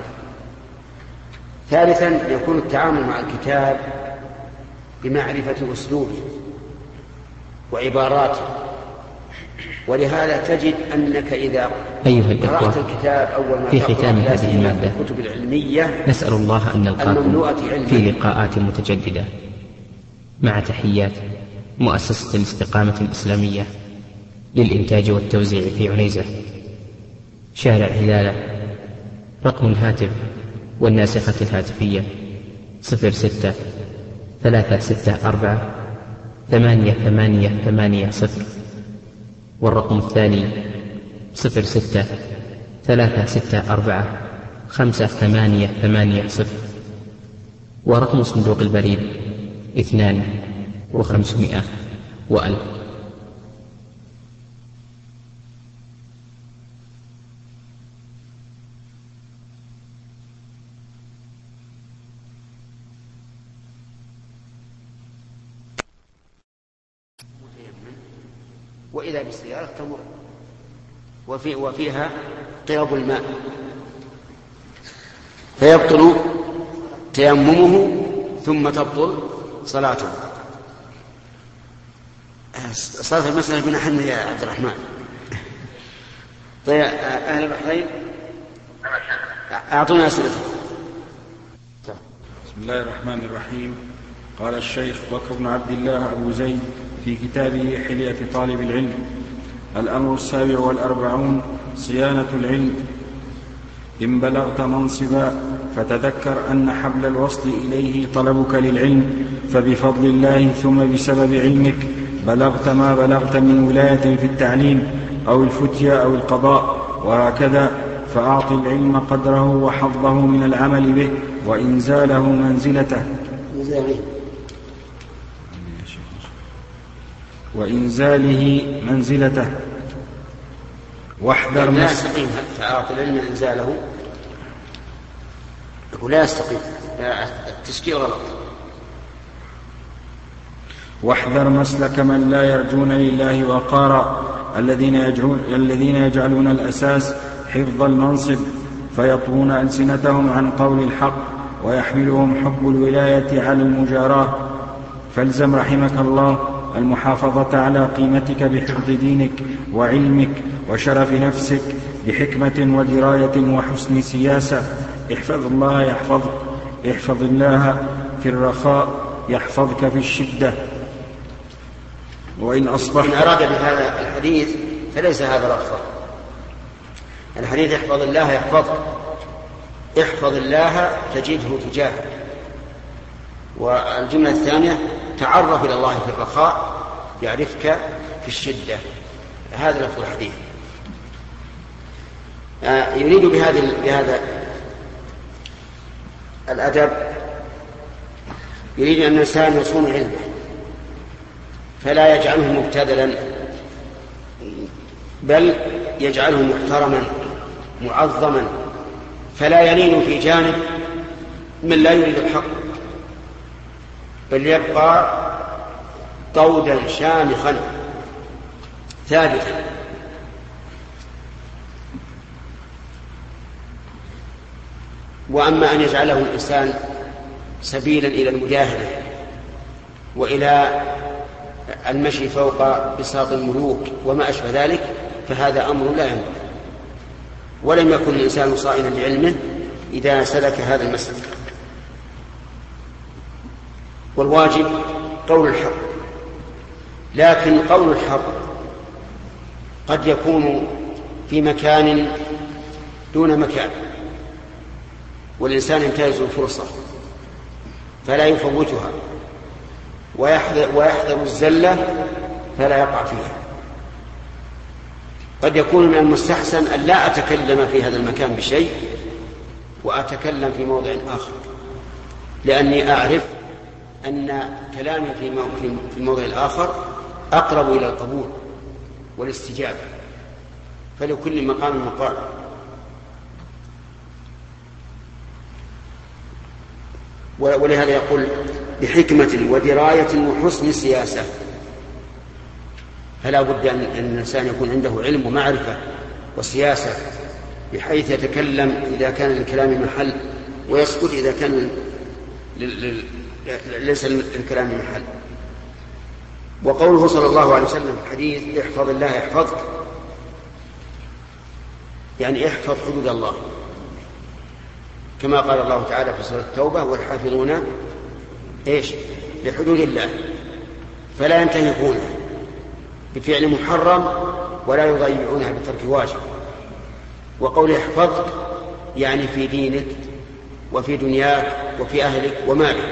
ثالثا يكون التعامل مع الكتاب بمعرفة أسلوبه وعباراته، ولهذا تجد أنك إذا قرأت الكتاب أول ما في ختام هذه المادة الكتب العلمية نسأل الله أن نلقاكم في لقاءات متجددة، مع تحيات مؤسسة الاستقامة الإسلامية للإنتاج والتوزيع في عنيزة، شارع هلالة. رقم الهاتف والناسخة الهاتفية صفر ستة ثلاثة ستة أربعة ثمانية ثمانية ثمانية صفر، والرقم الثاني صفر ستة ثلاثة ستة أربعة خمسة ثمانية ثمانية صفر، ورقم صندوق البريد اثنان وخمسمائة وألف. وإذا بالسيارة تمر وفي وفيها طياب الماء فيبطل تيممه ثم تبطل صلاته. صلاة المسألة بنا حن يا عبد الرحمن. طيب أهل البحرين أعطونا أسئلتكم. بسم الله الرحمن الرحيم. قال الشيخ بكر بن عبد الله أبو زيد في كتابه حلية طالب العلم: الأمر السابع والأربعون صيانة العلم. إن بلغت منصبا فتذكر أن حبل الوصل إليه طلبك للعلم، فبفضل الله ثم بسبب علمك بلغت ما بلغت من ولاية في التعليم أو الفتية أو القضاء، وهكذا. فأعط العلم قدره وحظه من العمل به وإنزاله منزلته وإنزاله منزلته واحذر. لا يستقيم فأعط العلم إنزاله، يقول لا يستقيم، التشكيل غلط. واحذر مسلك من لا يرجون لله وقارا، الذين يجعلون, الذين يجعلون الأساس حفظ المنصب، فيطوون ألسنتهم عن قول الحق ويحملهم حب الولاية على المجاراة. فالزم رحمك الله المحافظة على قيمتك بحفظ دينك وعلمك وشرف نفسك بحكمة ودراية وحسن سياسة. احفظ الله يحفظك، احفظ الله في الرخاء يحفظك في الشدة. وإن أصبح إن أراد بهذا الحديث فليس هذا الأفضل. الحديث احفظ الله يحفظك، احفظ الله تجده تجاهك. والجملة الثانية تعرف إلى الله في الرخاء يعرفك في الشدة. هذا لفظ الحديث. آه يريد بهذا بهذا الأدب يريد أن الإنسان يصون علمه فلا يجعله مبتذلا، بل يجعله محترما معظما، فلا يلين في جانب من لا يريد الحق، بل يبقى طودا شامخا ثابتا. وأما أن يجعله الإنسان سبيلا إلى المجاهدة وإلى المشي فوق بساط الملوك وما أشبه ذلك فهذا أمر لا ينبغي. ولم يكن الإنسان صائنا لعلمه إذا سلك هذا المسلك. والواجب قول الحق. لكن قول الحق قد يكون في مكان دون مكان، والإنسان ينتهز الفرصة فلا يفوتها، ويحذر, ويحذر الزلة فلا يقع فيها. قد يكون من المستحسن أن لا أتكلم في هذا المكان بشيء وأتكلم في موضع آخر، لأني أعرف أن كلامي في الموضع الآخر أقرب إلى القبول والاستجابة، فلكل مقام مقال. ولهذا يقول بحكمة ودراية وحسن سياسة، فلا بد أن الإنسان يكون عنده علم ومعرفة وسياسة، بحيث يتكلم إذا كان للكلام محل ويسكت إذا كان ليس للكلام محل. وقوله صلى الله عليه وسلم في الحديث احفظ الله يحفظك، يعني احفظ حدود الله، كما قال الله تعالى في سورة التوبة والحافظون ايش لحدود الله فلا ينتهكونها بفعل محرم ولا يضيعونها بترك واجب. وقول احفظك يعني في دينك وفي دنياك وفي أهلك ومالك.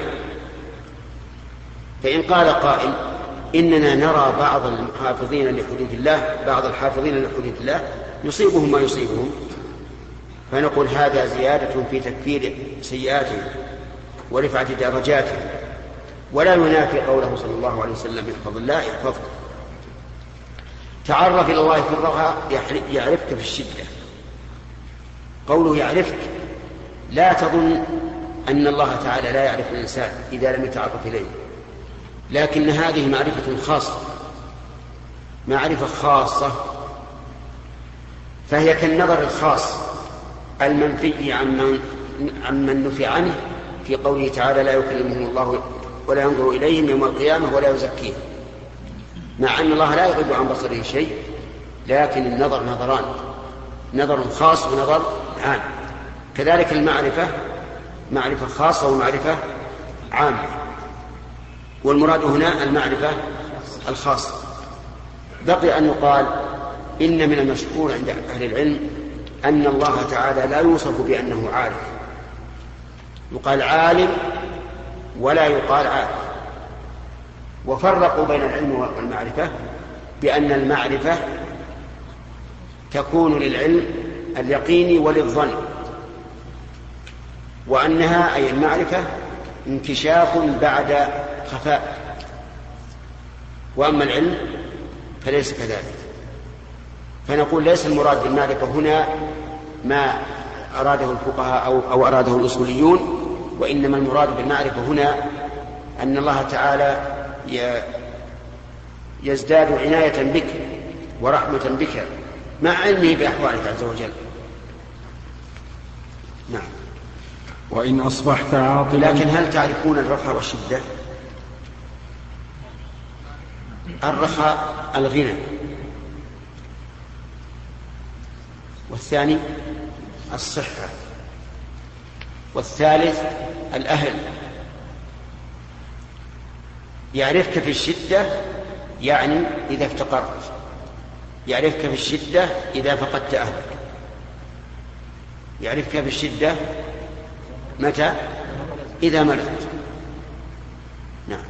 فإن قال قائل إننا نرى بعض المحافظين لحدود الله بعض الحافظين لحدود الله يصيبهم ما يصيبهم، فنقول هذا زيادة في تكفير سيئاتهم ورفعة درجاتهم، ولا ينافي قوله صلى الله عليه وسلم احفظ الله يحفظك. تعرف إلى الله في الرخاء يعرفك في الشدة. قوله يعرفك لا تظن أن الله تعالى لا يعرف الإنسان إذا لم يتعرف إليه، لكن هذه معرفة خاصة، معرفة خاصة، فهي كالنظر الخاص المنفي عمن عمن نفي عنه في قوله تعالى لا يكلمهم الله ولا ينظر إليهم يوم القيامة ولا يزكيهم، مع أن الله لا يغيب عن بصره شيء، لكن النظر نظران، نظر خاص ونظر عام. كذلك المعرفة معرفة خاصة ومعرفة عامة، والمراد هنا المعرفة الخاصة. بقي أن يقال إن من المشهور عند أهل العلم أن الله تعالى لا يوصف بأنه عارف، يقال عالم ولا يقال عارف. وفرقوا بين العلم والمعرفة بأن المعرفة تكون للعلم اليقيني وللظن، وأنها أي المعرفة انكشاف بعد خفاء، وأما العلم فليس كذلك. فنقول ليس المراد بالمعرفة هنا ما أراده الفقهاء أو, أو أراده الأصوليون، وإنما المراد بالمعرفة هنا أن الله تعالى يزداد عناية بك ورحمة بك مع علمه بأحوالك عز وجل. نعم. وإن أصبحت عاطلا. لكن هل تعرفون الرخاء والشدة؟ الرخاء الغنى، والثاني الصحة، والثالث الأهل. يعرفك في الشدة يعني إذا افتقرت، يعرفك في الشدة إذا فقدت أهلك، يعرفك في الشدة متى؟ إذا مرضت. نعم.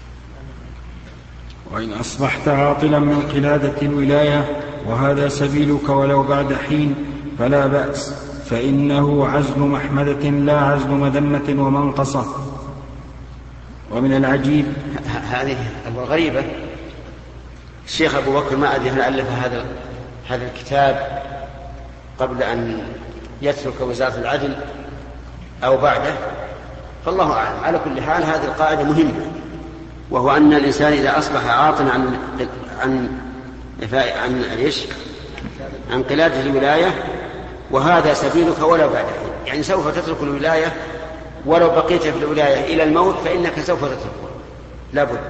وإن أصبحت عاطلا من قلادة الولاية وهذا سبيلك ولو بعد حين فلا بأس، فإنه عزل محمدة لا عزل مذمة ومنقصة. ومن العجيب هذه الغريبة، الشيخ أبو بكر ما أدري هل ألف هذا هذا الكتاب قبل أن يترك وزارة العدل أو بعده، فالله أعلم. على كل حال هذه القاعدة مهمة، وهو أن الإنسان إذا أصبح عاطلا عن عن عن إيش عن قلادة الولاية وهذا سبيلك ولو بعد حين، يعني سوف تترك الولاية ولو بقيت في الولاية إلى الموت فإنك سوف تتركها لابد،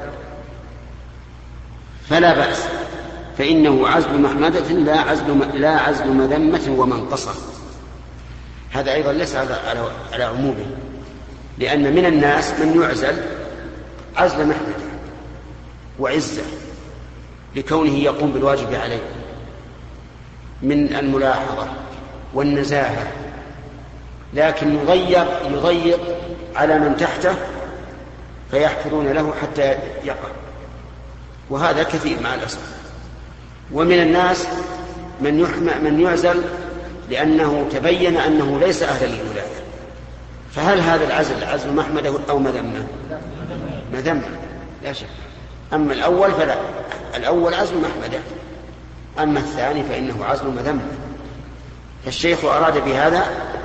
فلا بأس، فإنه عزل محمدة لا عزل لا عزل مذمة ومنقصة. هذا أيضا ليس على على عمومه، لأن من الناس من يعزل عزل محمده وعزة لكونه يقوم بالواجب عليه من الملاحظة والنزاهة، لكن يضيق يضيق على من تحته فيحفرون له حتى يقع، وهذا كثير مع الأسف. ومن الناس من يحمى من يعزل لأنه تبين أنه ليس أهلا للولاية، فهل هذا العزل عزل محمده أو مذمة؟ مذمة لا شك. أما الأول فلا، الأول عزل محمده، أما الثاني فإنه عزل مذمة. فالشيخ أراد بهذا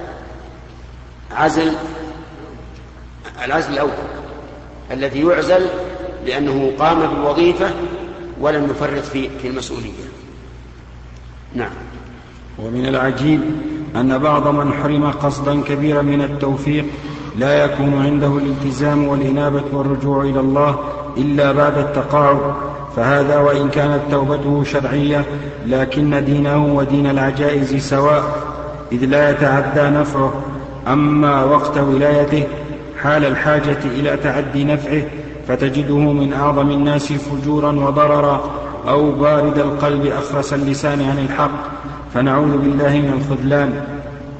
عزل العزل الأول الذي يعزل لأنه قام بالوظيفة ولم يفرط في في المسؤولية. نعم. ومن العجيب أن بعض من حرم قصدا كبيرا من التوفيق لا يكون عنده الالتزام والإنابة والرجوع إلى الله إلا بعد التقاعد، فهذا وإن كانت توبته شرعية لكن دينه ودين العجائز سواء، إذ لا يتعدى نفعه. أما وقت ولايته حال الحاجة إلى تعدي نفعه فتجده من أعظم الناس فجورا وضررا، أو بارد القلب أخرس اللسان عن الحق، فنعوذ بالله من الخذلان.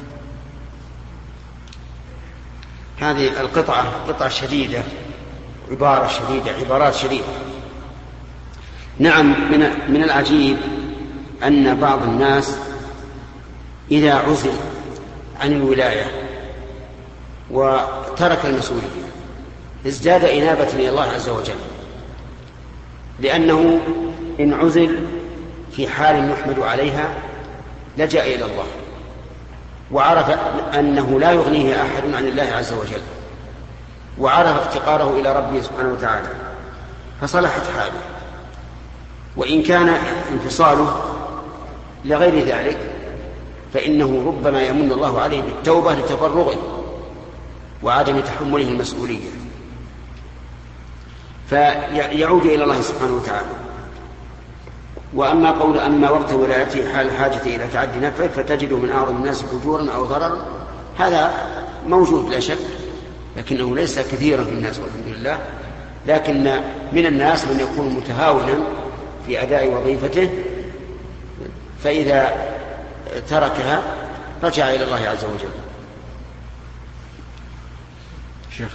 هذه القطعة قطعة شديدة، عبارة شديدة، عبارات شديدة. نعم، من من العجيب أن بعض الناس إذا عزل عن الولاية وترك المسؤولية ازداد إنابة إلى الله عز وجل، لأنه إن عزل في حال يحمد عليها لجأ إلى الله وعرف أنه لا يغنيه أحد عن الله عز وجل، وعرف افتقاره إلى ربه سبحانه وتعالى، فصلحت حاله. وإن كان انفصاله لغير ذلك فإنه ربما يمن الله عليه بالتوبة لتفرغه وعدم تحمله المسؤولية، فيعود إلى الله سبحانه وتعالى. وأما قول أما وقت ولايته حال الحاجة إلى تعدي نفعه فتجده من أعظم الناس فجورا أو ضررا، هذا موجود لا شك، لكنه ليس كثيرا في الناس والحمد لله. لكن من الناس من يكون متهاونا في أداء وظيفته، فإذا تركها رجع إلى الله عز وجل. شيخ.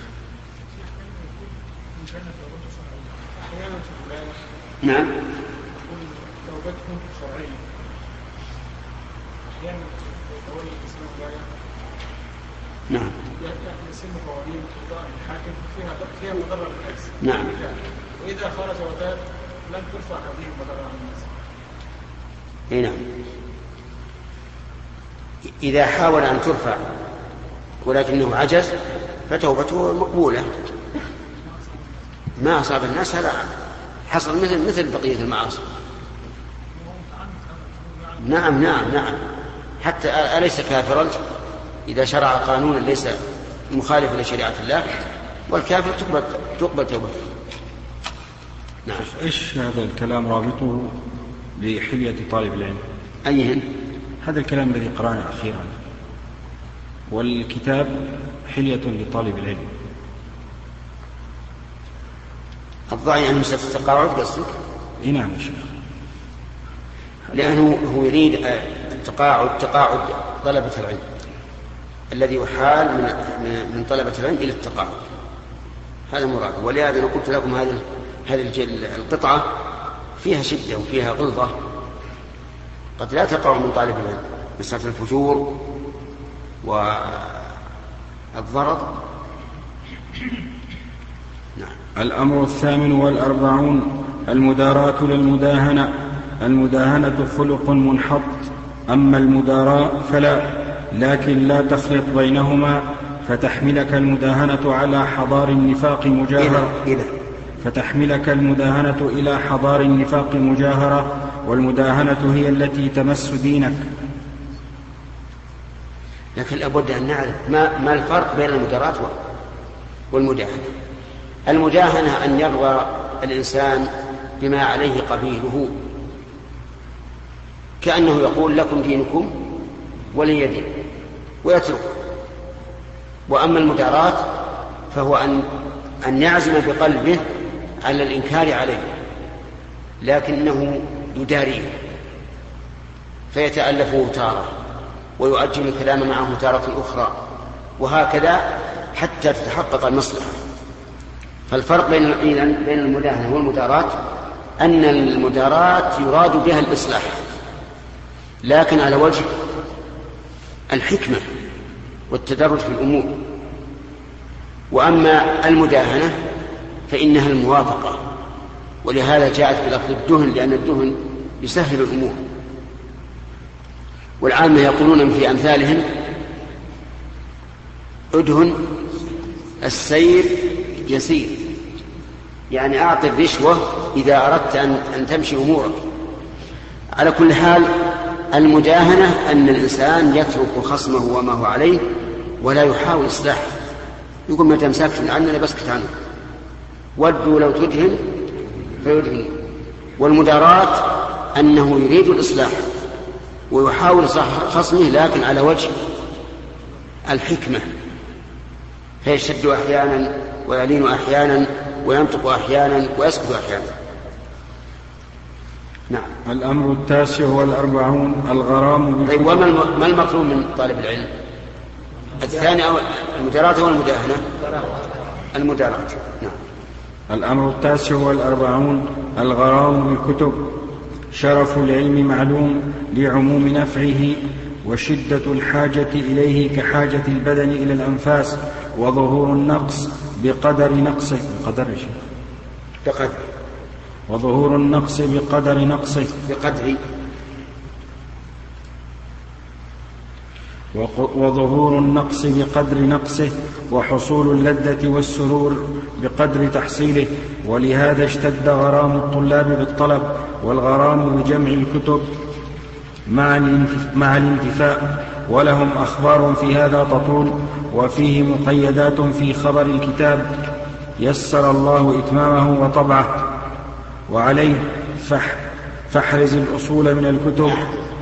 نعم. توبتهم شرعية أحيانا تولي الإسلام ولاية نعم يسن قوانين قضاء الحاكم فيها فيها مضرة بالعكس. نعم. وإذا خرج وتاب لم ترفع هذه المضرة عن الناس. اي نعم. إذا حاول أن ترفع ولكنه عجز فتوبته مقبولة. ما أصاب الناس هذا حصل مثل مثل بقية المعاصي. نعم نعم نعم. حتى أليس كافرا إذا شرع قانونا ليس مخالفا لشريعة الله، والكافر تقبل تقبل توبته. نعم. إيش هذا الكلام رابطه بحلية طالب العلم؟ أيهن؟ هذا الكلام الذي قرأناه أخيرا، والكتاب حلية لطالب العلم. الضعي عن مسألة التقاعد قصدك؟ نعم يا شيخ. لأنه هو يريد التقاعد تقاعد طلبة العلم الذي يحال من من طلبة العلم إلى التقاعد، هذا مراد. ولهذا قلت لكم هذه هذه القطعة فيها شدة وفيها غلظة قد لا تقع من طالب العلم، مسألة الفجور والضرر. نعم. الأمر الثامن والأربعون المداراة للمداهنة. المداهنة خلق منحط، أما المداراة فلا، لكن لا تخلط بينهما فتحملك المداهنة على حضار النفاق مجاهرة فتحملك المداهنة إلى حضار النفاق مجاهرة، والمداهنة هي التي تمس دينك. لكن لابد أن نعرف ما, ما الفرق بين المداراة والمداهنة. المداهنة أن يرضى الإنسان بما عليه قبيله، كأنه يقول لكم دينكم ولي دين ويترك. وأما المداراة فهو أن أن يعزم بقلبه على الإنكار عليه، لكنه يداريه فيتألفه تارة ويؤجل الكلام معه تارة أخرى، وهكذا حتى تتحقق المصلحة. فالفرق بين بين المداهنة والمداراة أن المداراة يراد بها الإصلاح لكن على وجه الحكمة والتدرج في الأمور، وأما المداهنة فإنها الموافقة، ولهذا جاءت بلفظ الدهن لأن الدهن يسهل الأمور. والعامة يقولون في أمثالهم ادهن السير يسير، يعني أعطي الرشوة إذا أردت أن تمشي أمورك. على كل حال المداهنة أن الإنسان يترك خصمه وما هو عليه ولا يحاول إصلاحه، يقول ما تمسكت عننا بسكت عنه، ودوا لو تدهن فيدهن. والمداراة أنه يريد الإصلاح ويحاول إصلاح خصمه لكن على وجه الحكمة، فيشد أحيانا ويلين أحيانا وينطق أحيانا ويسكت أحيانا. نعم. الأمر التاسع والأربعون الغرام. طيب وما المطلوب من طالب العلم؟ الثاني أو المداراة والمداهنة؟ المداراة. نعم. الأمر التاسع والأربعون الغرام بالكتب. شرف العلم معلوم لعموم نفعه وشدة الحاجة إليه كحاجة البدن إلى الأنفاس، وظهور النقص بقدر نقصه بقدر بقدر وظهور النقص بقدر نقصه بقدر وظهور النقص بقدر نقصه وحصول اللذة والسرور بقدر تحصيله. ولهذا اشتد غرام الطلاب بالطلب، والغرام بجمع الكتب مع الانتفاء، ولهم أخبار في هذا تطول، وفيه مقيدات في خبر الكتاب يسر الله إتمامه وطبعه. وعليه فاحرز الأصول من الكتب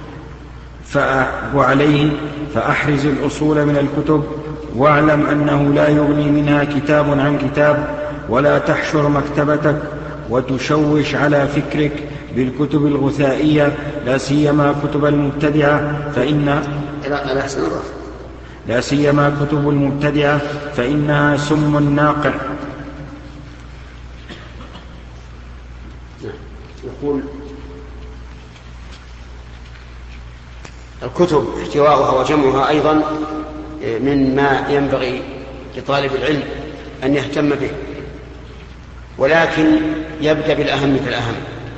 وعليه فأحرز الأصول من الكتب، واعلم أنه لا يغني منها كتاب عن كتاب، ولا تحشر مكتبتك وتشوش على فكرك بالكتب الغثائية، لا سيما كتب المبتدعة فإن لا سيما كتب المبتدعة فإنها سم ناقع. يقول الكتب احتواؤها وجمعها أيضا مما ينبغي لطالب العلم أن يهتم به، ولكن يبدأ بالأهم فالأهم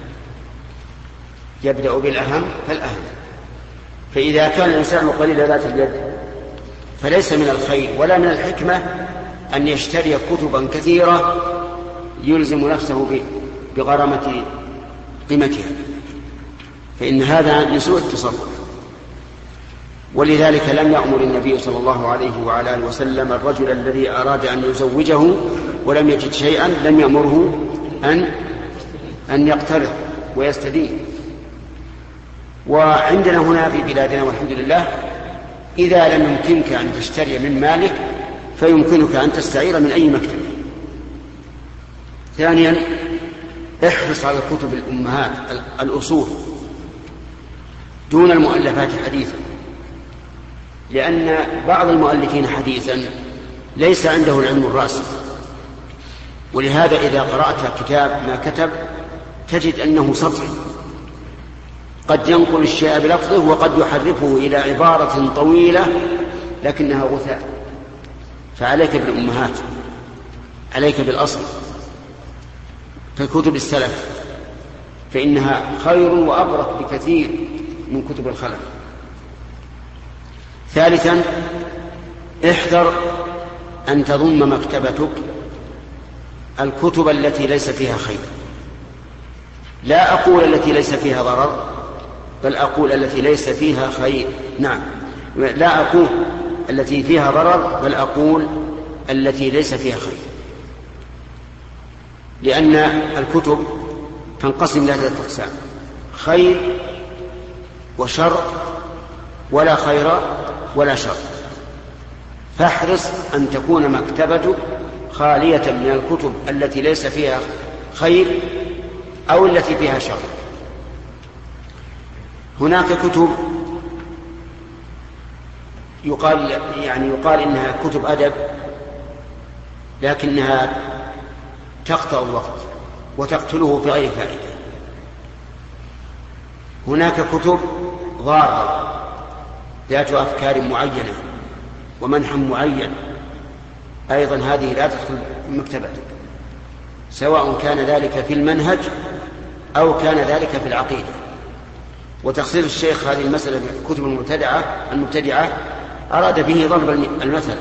يبدأ بالأهم فالأهم فإذا كان الإنسان قليل ذات اليد فليس من الخير ولا من الحكمة أن يشتري كتبا كثيرة يلزم نفسه بغرامة قيمتها، فإن هذا من سوء التصرف. ولذلك لم يأمر النبي صلى الله عليه وعلى آله وسلم الرجل الذي أراد أن يزوجه ولم يجد شيئا لم يأمره أن أن يقترض ويستدين. وعندنا هنا في بلادنا والحمد لله إذا لم يمكنك أن تشتري من مالك فيمكنك أن تستعير من أي مكتب. ثانيا احرص على كتب الأمهات الأصول دون المؤلفات حديثا، لأن بعض المؤلفين حديثا ليس عنده العلم الراسخ، ولهذا إذا قرأت كتاب ما كتب تجد أنه سطحي، قد ينقل الشيء بلفظه وقد يحرفه إلى عبارة طويلة لكنها غثاء. فعليك بالأمهات، عليك بالأصل ككتب السلف، فإنها خير وأبرك بكثير من كتب الخلف. ثالثا احذر أن تضم مكتبتك الكتب التي ليس فيها خير، لا أقول التي ليس فيها ضرر بل أقول التي ليس فيها خير. نعم، لا أقول التي فيها ضرر بل أقول التي ليس فيها خير، لأن الكتب تنقسم إلى ثلاثة أقسام: خير وشر ولا خير ولا شر. فاحرص أن تكون مكتبتك خالية من الكتب التي ليس فيها خير أو التي فيها شر. هناك كتب يقال يعني يقال إنها كتب أدب لكنها تقطع الوقت وتقتله في غير فائدة. هناك كتب ضارة ذات أفكار معينة ومنحى معين، أيضا هذه لا تدخل مكتبتك، سواء كان ذلك في المنهج أو كان ذلك في العقيدة. وتخصيص الشيخ هذه المسألة بالكتب المبتدعة المبتدعة أراد به ضرب المثل،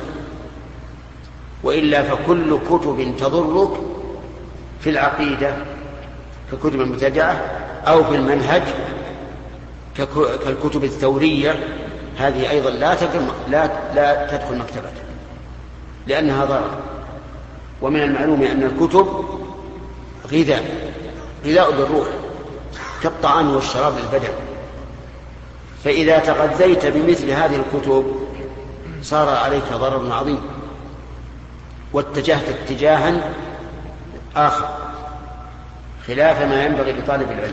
وإلا فكل كتب تضرك في العقيدة ككتب المبتدعة أو في المنهج كالكتب الثورية، هذه أيضا لا تدخل, لا, لا تدخل مكتبتك لأنها ضرر. ومن المعلوم أن الكتب غذاء غذاء للروح كالطعام والشراب للبدن، فإذا تغذيت بمثل هذه الكتب صار عليك ضرر عظيم واتجهت اتجاها آخر خلاف ما ينبغي لطالب العلم.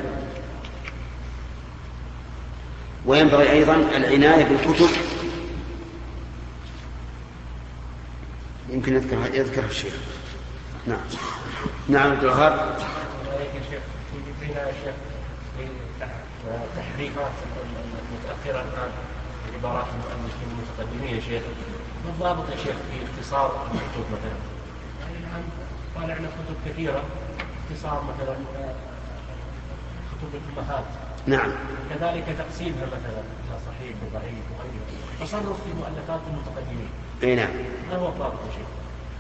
وينبغي أيضا العناية بالكتب. يمكن يذكر يذكر الشيخ. نعم نعم عبد الوهاب. تحريفات متأخرة الآن عبارات المؤلفين المتقدمين يا شيخ، ما الضابط يا شيخ في اختصار الكتب مثلا؟ يعني الآن طالعنا كتب كثيرة اختصار مثلا كتب الأمهات. نعم. كذلك تقسيمها مثلا إلى صحيح وضعيف وغيره، تصرف في مؤلفات المتقدمين. اي نعم. ما هو الضابط يا شيخ؟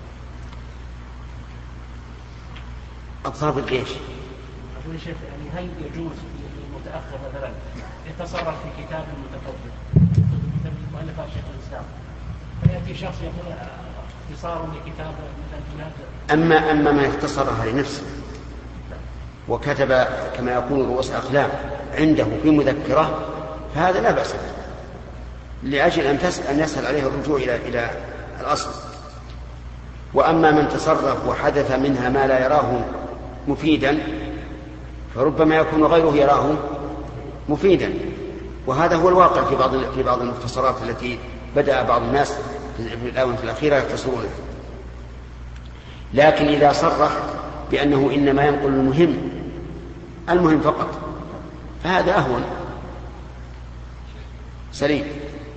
الضابط ايش؟ أقول يا شيخ يعني هل يجوز للمتأخر مثلا يتصرف في كتاب المتقدم كتب مؤلفات شيخ الإسلام، فيأتي شخص يقول اختصار لكتاب مثلا أما أما ما اختصرها لنفسه وكتب كما يقول رؤوس أقلام عنده في مذكرة فهذا لا بأس به، لأجل أن أن يسهل عليه الرجوع إلى إلى الأصل. وأما من تصرف وحدث منها ما لا يراه مفيدا فربما يكون غيره يراه مفيدا، وهذا هو الواقع في بعض في بعض المختصرات التي بدأ بعض الناس في الآونة الأخيرة يختصرونها. لكن إذا صرح بأنه إنما ينقل المهم المهم فقط فهذا أهون سليم.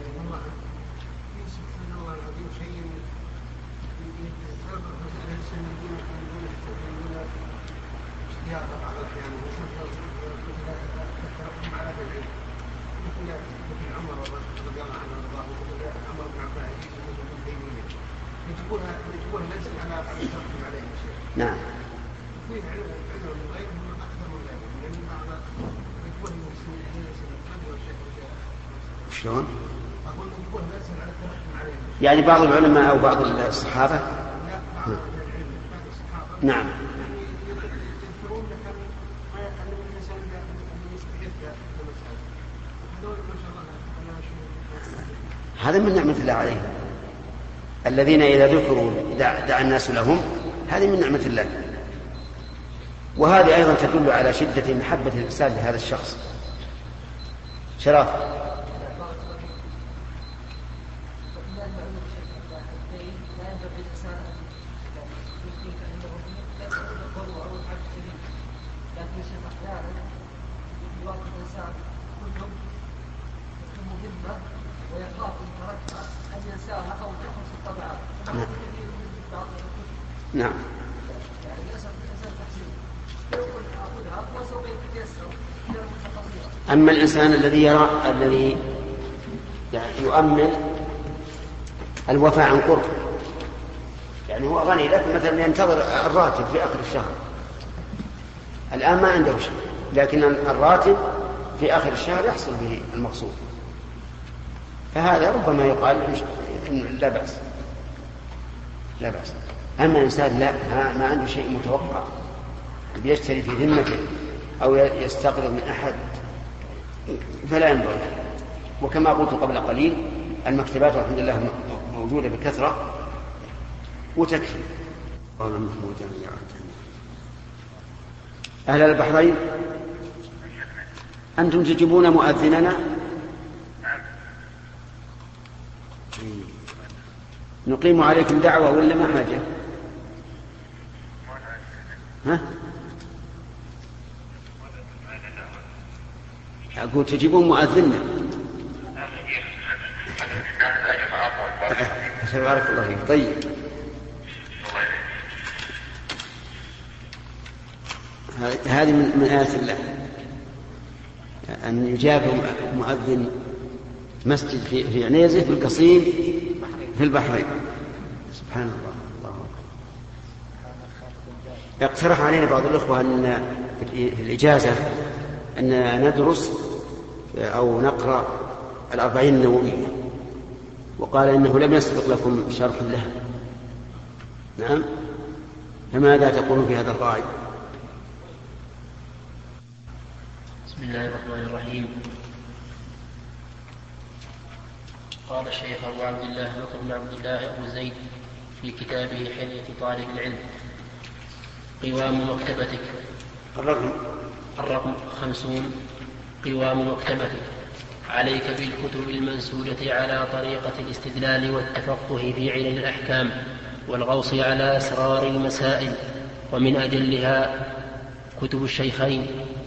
نعم. شلون؟ يعني بعض العلماء أو بعض الصحابة. نعم. هذا من نعمة الله عليهم، الذين إذا ذكروا دعا الناس لهم، هذه من نعمة الله. وهذه أيضا تدل على شدة محبة الإنسان لهذا الشخص. شرف. نعم. أما الإنسان الذي يرى الذي يعني يؤمن الوفاء عن قرب، يعني هو غني لكن مثلا ينتظر الراتب في آخر الشهر، الآن ما عنده شيء لكن الراتب في آخر الشهر يحصل به المقصود، فهذا ربما يقال لا بأس لا بأس. أما الإنسان لا ما عنده شيء متوقع بيشتري في ذمته أو يستقرض من أحد فلا ينبغي. وكما قلت قبل قليل المكتبات الحمد لله موجودة بكثرة وتكفي. أهل البحرين أنتم تجيبون مؤذننا؟ نقيم عليكم دعوة ولا ما حاجة؟ ها؟ أقول تجيبون مؤذننا. بارك الله فيك. طيب هذه من آيات الله أن يجاب مؤذن مسجد في عنيزة في القصيم في البحرين. سبحان الله. الله يقترح علينا بعض الأخوة أن في الإجازة أن ندرس أو نقرأ الأربعين النووية، وقال إنه لم يسبق لكم شرح له. نعم، فماذا تقولون في هذا الرأي؟ بسم الله الرحمن الرحيم. قال الشيخ أبو عبد الله بكر بن عبد الله أبو زيد في كتابه حلية طالب العلم: قوام مكتبتك. الرقم الرقم خمسون. قوام مكتبتك: عليك بالكتب المنسوجة على طريقة الاستدلال والتفقه في علل الأحكام والغوص على أسرار المسائل، ومن أجلها كتب الشيخين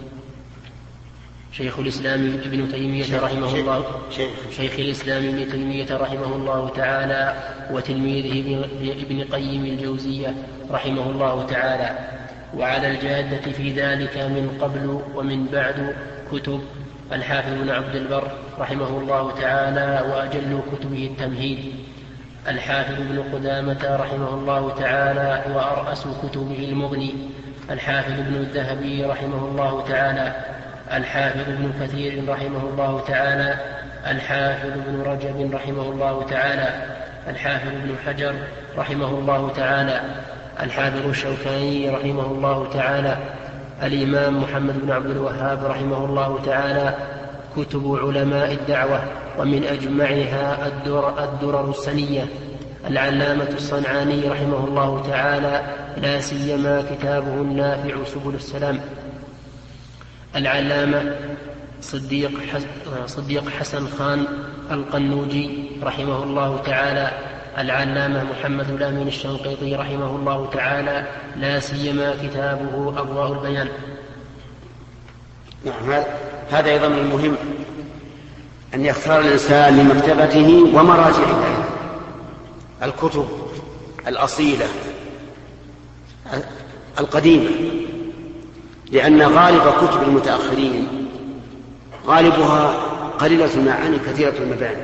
شيخ الإسلام ابن تيمية رحمه الله شيخ الإسلام ابن تيمية رحمه الله تعالى وتلميذه ابن قيم الجوزية رحمه الله تعالى. وعلى الجادة في ذلك من قبل ومن بعد كتب الحافظ بن عبد البر رحمه الله تعالى وأجل كتبه التمهيد، الحافظ بن قدامة رحمه الله تعالى وأرأس كتبه المغني، الحافظ بن الذهبي رحمه الله تعالى، الحافظ بن كثير رحمه الله تعالى، الحافظ بن رجب رحمه الله تعالى، الحافظ بن حجر رحمه الله تعالى، الحافظ الشوكاني رحمه الله تعالى، الإمام محمد بن عبد الوهاب رحمه الله تعالى. كتب علماء الدعوة ومن أجمعها الدر الدرر السنية، العلامة الصنعاني رحمه الله تعالى، لا سيما كتابه النافع سبل السلام، العلامة صديق صديق حسن خان القنوجي رحمه الله تعالى، العلامة محمد الأمين الشنقيطي رحمه الله تعالى، لا سيما كتابه أضواء البيان. نعم، هذا أيضا من المهم أن يختار الإنسان لمكتبته ومراجعه الكتب الأصيلة القديمة، لأن غالب كتب المتأخرين غالبها قليلة المعاني كثيرة المباني.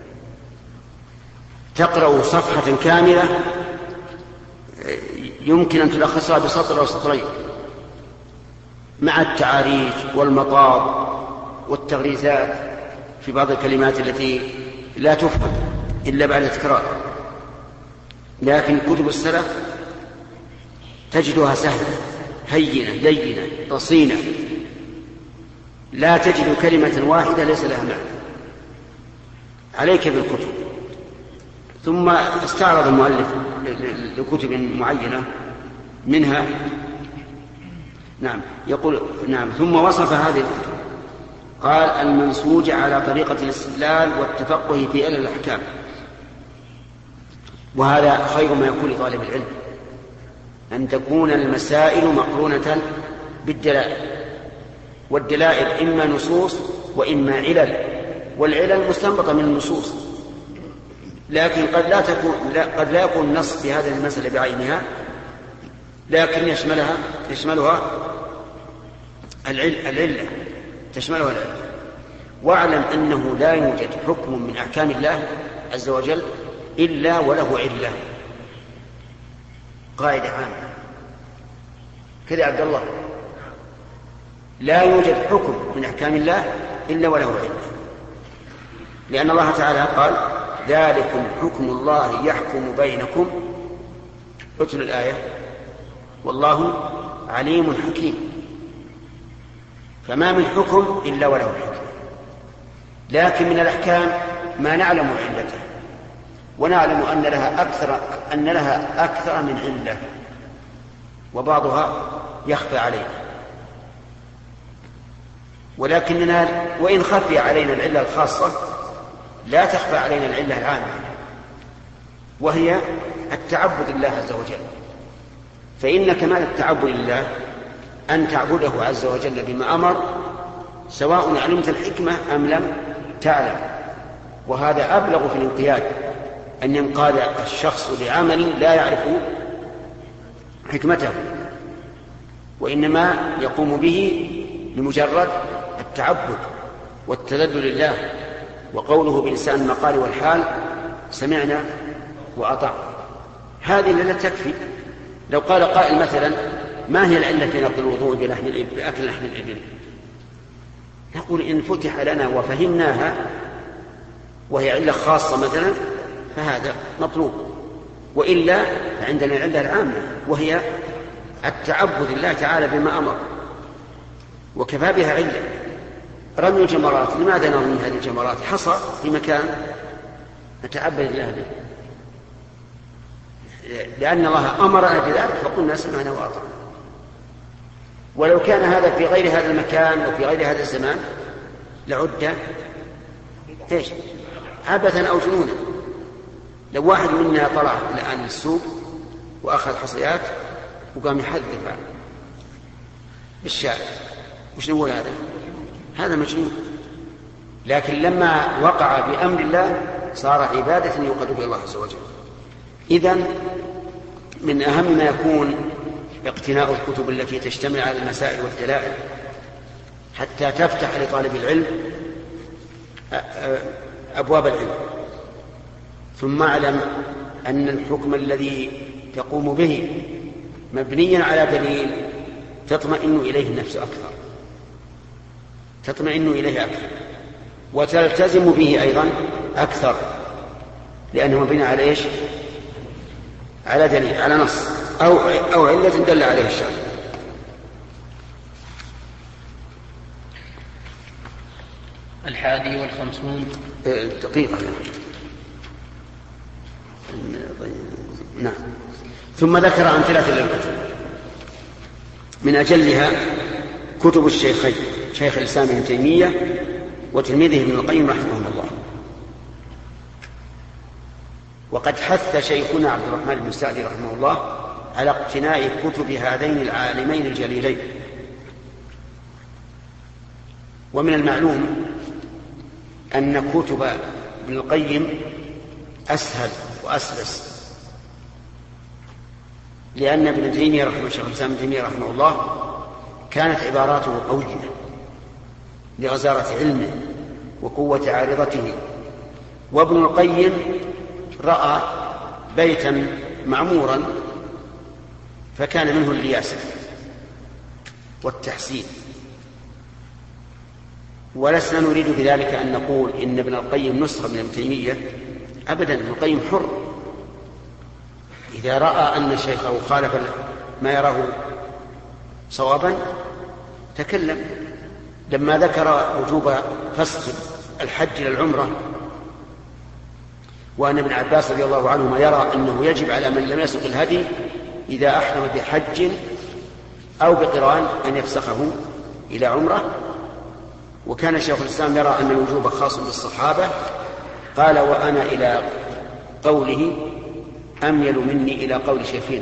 تقرأ صفحة كاملة يمكن أن تلخصها بسطر أو سطرين مع التعاريج والمطاب والتغريزات في بعض الكلمات التي لا تفهم إلا بعد تكرار. لكن كتب السلف تجدها سهلة هينة لينة رصينة، لا تجد كلمة واحدة ليس لها معنى. عليك بالكتب. ثم استعرض المؤلف لكتب معينة منها نعم يقول نعم ثم وصف هذه الكتب قال: المنسوجة على طريقة الاستدلال والتفقه في علل الأحكام. وهذا خير ما يكون لطالب العلم، أن تكون المسائل مقرونة بالدلائل، والدلائل إما نصوص وإما علل، والعلل مستنبطة من النصوص، لكن قد لا تكون لا قد لا يكون نص في هذه المسألة بعينها، لكن يشملها يشملها العلة تشملها العلة. واعلم أنه لا يوجد حكم من أحكام الله عز وجل إلا وله علة. قاعدة عامة كذا عبد الله، لا يوجد حكم من أحكام الله إلا وله علة، لأن الله تعالى قال: ذلكم حكم الله يحكم بينكم. اتل الآية: والله عليم حكيم. فما من حكم إلا وله حكم، لكن من الأحكام ما نعلم علته، ونعلم أن لها أكثر أن لها أكثر من علة. وبعضها يخفى علينا، ولكننا وإن خفي علينا العلة الخاصة لا تخفى علينا العلة العامة، وهي التعبد لله عز وجل. فإن كمال التعبد لله أن تعبده عز وجل بما أمر، سواء علمت الحكمة أم لم تعلم. وهذا أبلغ في الانقياد، أن ينقاد الشخص لعمل لا يعرف حكمته، وإنما يقوم به لمجرد التعبد والتذلل لله، وقوله بلسان المقال والحال سمعنا وأطعنا. هذه لا تكفي. لو قال قائل مثلا: ما هي العلة في نقض الوضوء بأكل لحم الإبل؟ نقول: إن فتح لنا وفهمناها وهي علة خاصة مثلا فهذا مطلوب، وإلا فعندنا العلة العامة وهي التعبد لله تعالى بما أمر، وكفى بها علة. رمي الجمرات، لماذا نرمي هذه الجمرات؟ حصى في مكان نتعبد الله به، لأن الله أمرنا بذلك فقلنا سمعنا وأطعنا. ولو كان هذا في غير هذا المكان وفي غير هذا الزمان لعد ايش؟ عبثا أو جنونا. لو واحد منا طلع الآن السوق وأخذ حصيات وقام يحذف بالشارع، وش نقول هذا؟ هذا مجنون. لكن لما وقع بأمر الله صار عبادة يقرب إلى الله عز وجل. إذن من أهم ما يكون اقتناء الكتب التي تشتمل على المسائل والدلائل حتى تفتح لطالب العلم أبواب العلم. ثم اعلم أن الحكم الذي تقوم به مبنيا على دليل تطمئن إليه النفس أكثر، تطمئن إليه أكثر وتلتزم به أيضا أكثر، لأنه مبني على إيش؟ على دليل، على نص أو أو علة دل عليه الشرع. الحادي والخمسون. دقيقة. نعم. ثم ذكر أمثلة للكتب، من أجلها كتب الشيخين شيخ الإسلام ابن تيمية وتلميذه ابن القيم رحمه الله. وقد حث شيخنا عبد الرحمن بن سعدي رحمه الله على اقتناء كتب هذين العالمين الجليلين. ومن المعلوم أن كتب ابن القيم أسهل وأسلس، لأن ابن تيمية رحمه شيخ الإسلام ابن تيمية رحمه الله كانت عباراته قوية لغزارة علمه وقوة عارضته، وابن القيم رأى بيتا معمورا فكان منه الرياسة والتحسين. ولسنا نريد بذلك أن نقول إن ابن القيم نسخة من ابن تيمية، أبدا. ابن القيم حر، إذا رأى أن شيخه خالف ما يراه صوابا تكلم. لما ذكر وجوب فسخ الحج إلى العمرة، وأن ابن عباس رضي الله عنهما يرى أنه يجب على من لم يسق الهدي إذا أحرم بحج أو بقران أن يفسخه إلى عمرة، وكان شيخ الإسلام يرى أن الوجوب خاص بالصحابة، قال: وأنا إلى قوله أميل مني إلى قول شيخنا،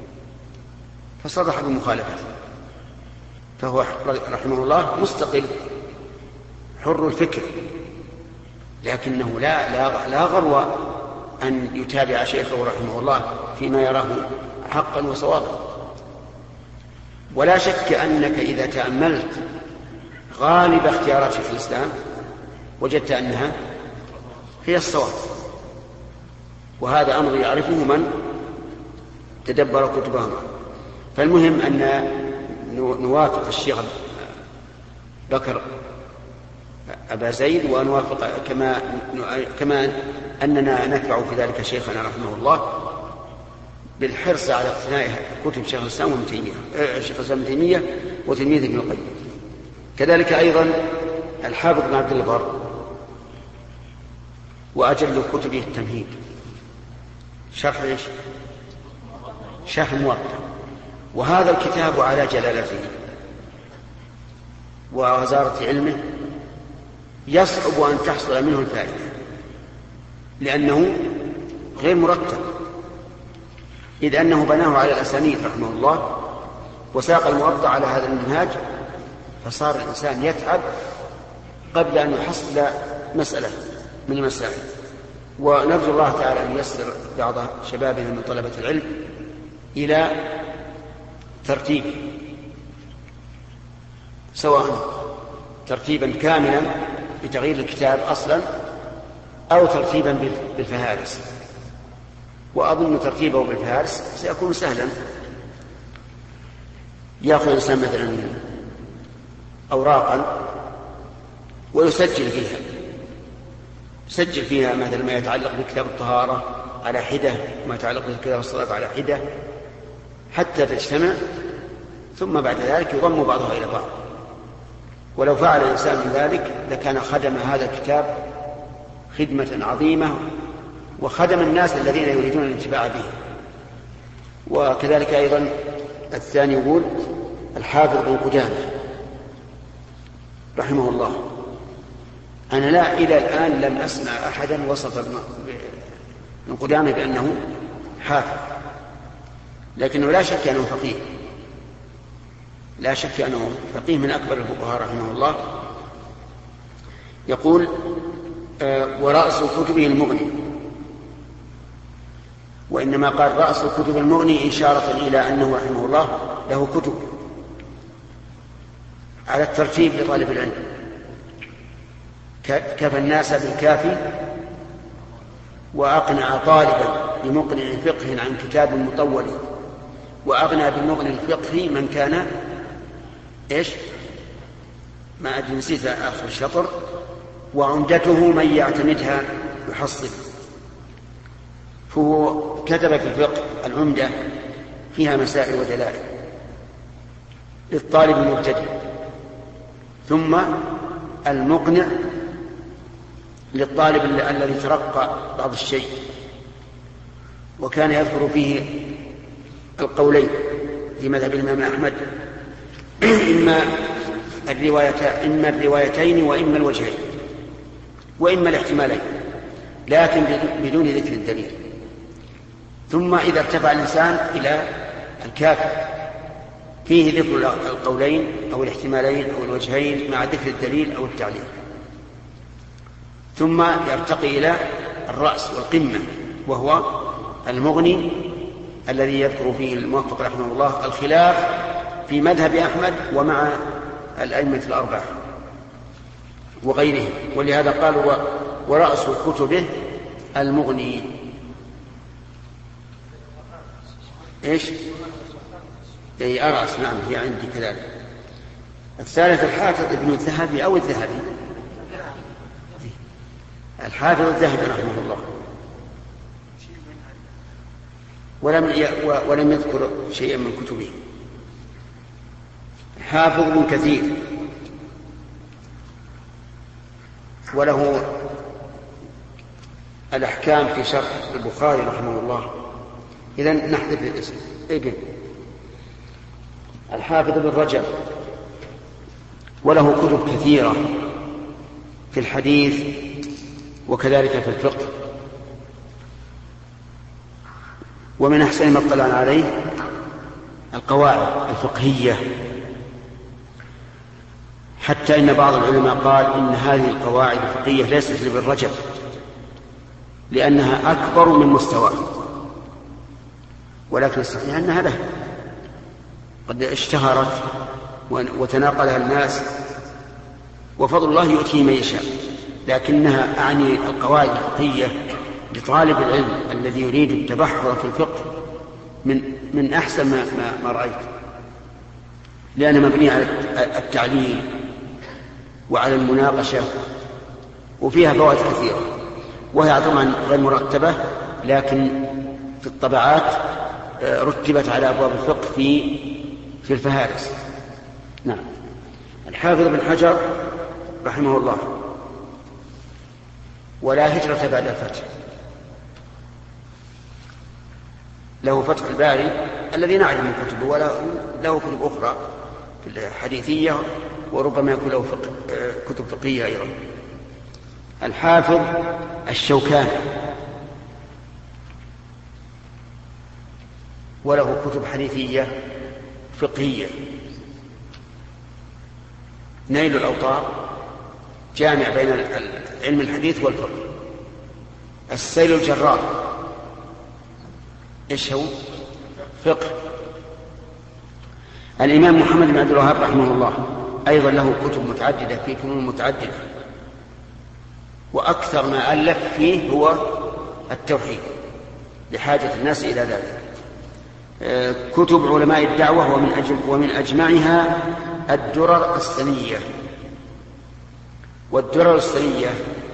فصرح بمخالفته. فهو رحمه الله مستقل حر الفكر، لكنه لا, لا, لا غرو أن يتابع شيخه رحمه الله فيما يراه حقا وصوابا. ولا شك أنك إذا تأملت غالب اختيارات شيخ الإسلام وجدت أنها هي الصواب، وهذا أمر يعرفه من تدبر كتبهما. فالمهم أن نوافق الشيخ بكر أبا زيد، ونوافق كما, كما أننا نتبع في ذلك شيخنا رحمه الله بالحرص على اقتناء كتب شيخ الإسلام وابن تيمية، شيخ الإسلام ابن تيمية وتلميذه ابن القيم. كذلك أيضا الحافظ بن عبد البر، وأجل كتبه التمهيد، شرح إيش؟ شرح الموطأ. وهذا الكتاب على جلالته ووزارة علمه يصعب أن تحصل منه الفائدة، لأنه غير مرتب، إذ أنه بناه على الأسانيد رحمه الله وساق الموضع على هذا المنهاج، فصار الإنسان يتعب قبل أن يحصل مسألة من المسائل. ونرجو الله تعالى أن ييسر بعض شبابنا من طلبة العلم إلى ترتيب، سواء ترتيبا كاملا بتغيير الكتاب أصلا أو ترتيبا بالفهارس، وأظن ترتيبه بالفهارس سيكون سهلا. يأخذ الإنسان مثلا أوراقا ويسجل فيها يسجل فيها مثلا ما يتعلق بكتاب الطهارة على حدة وما يتعلق بكتاب الصلاة على حدة حتى تجتمع، ثم بعد ذلك يضم بعضها إلى بعض. ولو فعل الإنسان ذلك لكان خدم هذا الكتاب خدمة عظيمة وخدم الناس الذين يريدون الانتفاع به. وكذلك أيضا الثاني يقول الحافظ بن قدامة رحمه الله، أنا لا إلى الآن لم أسمع أحدا وصف ابن قدامة بأنه حافظ، لكنه لا شك أنه فقيه، لا شك أنه فقيه من أكبر الفقهاء رحمه الله. يقول آه ورأس كتبه المغني، وإنما قال رأس كتب المغني إشارة إلى أنه رحمه الله له كتب على الترتيب لطالب العلم، كفى الناس بالكافي وأقنع طالبا بمقنع فقه عن كتاب مطول، وأغنى بالمغني الفقهي من كان إيش ما أدري نسيت آخر الشطر، وعمدته من يعتمدها يحصل. فهو كتب في الفقه العمدة فيها مسائل ودلائل للطالب المبتدئ، ثم المقنع للطالب الذي ترقى بعض الشيء، وكان يذكر فيه القولين في مذهب الإمام أحمد، إما الروايتين إما الروايتين وإما الوجهين وإما الاحتمالين، لكن بدون ذكر الدليل. ثم إذا ارتفع الإنسان إلى الكافي فيه ذكر القولين أو الاحتمالين أو الوجهين مع ذكر الدليل أو التعليل، ثم يرتقي إلى الرأس والقمة وهو المغني الذي يذكر فيه الموفق رحمه الله الخلاف في مذهب أحمد ومع الأئمة الأربعة وغيرهم، ولهذا قالوا ورأس كتبه المغني. إيش؟ أي أرأس، نعم هي عندي كذلك. الثالث الحافظ ابن الذهبي أو الذهبي، الحافظ الذهبي رحمه الله، ولم ولم يذكر شيئا من كتبه. حافظ ابن كثير وله الأحكام في شرح البخاري رحمه الله، إذن نحذف الاسم. ابن الحافظ ابن رجب وله كتب كثيرة في الحديث وكذلك في الفقه. ومن أحسن ما اطلعنا عليه القواعد الفقهية، حتى إن بعض العلماء قال إن هذه القواعد الفقهية ليست لابن رجب لأنها أكبر من مستواه، ولكن الصحيح أنها له، قد اشتهرت وتناقلها الناس وفضل الله يؤتيه من يشاء، لكنها أعني القواعد الفقهية لطالب العلم الذي يريد التبحر في الفقه من من أحسن ما, ما, ما رأيت، لأنها مبنية على التعليل وعلى المناقشة وفيها فوائد كثيرة، وهي طبعا غير مرتبة لكن في الطبعات رتبت على أبواب الفقه في في الفهارس. نعم. الحافظ بن حجر رحمه الله ولا هجرة بعد الفتح، له فتح الباري الذي نعلم من كتبه، ولا له كتب أخرى حديثية، وربما يكون له فقه كتب فقهية أيضا. الحافظ الشوكاني وله كتب حديثية فقهية. نيل الأوطار جامع بين علم الحديث والفقه. السيل الجرار إيش هو؟ فقه. الإمام محمد بن عبد الوهاب رحمه الله أيضا له كتب متعددة في فنون متعددة، وأكثر ما ألف فيه هو التوحيد لحاجة الناس إلى ذلك. كتب علماء الدعوة ومن أجمعها الدرر السنية. والدرر السنية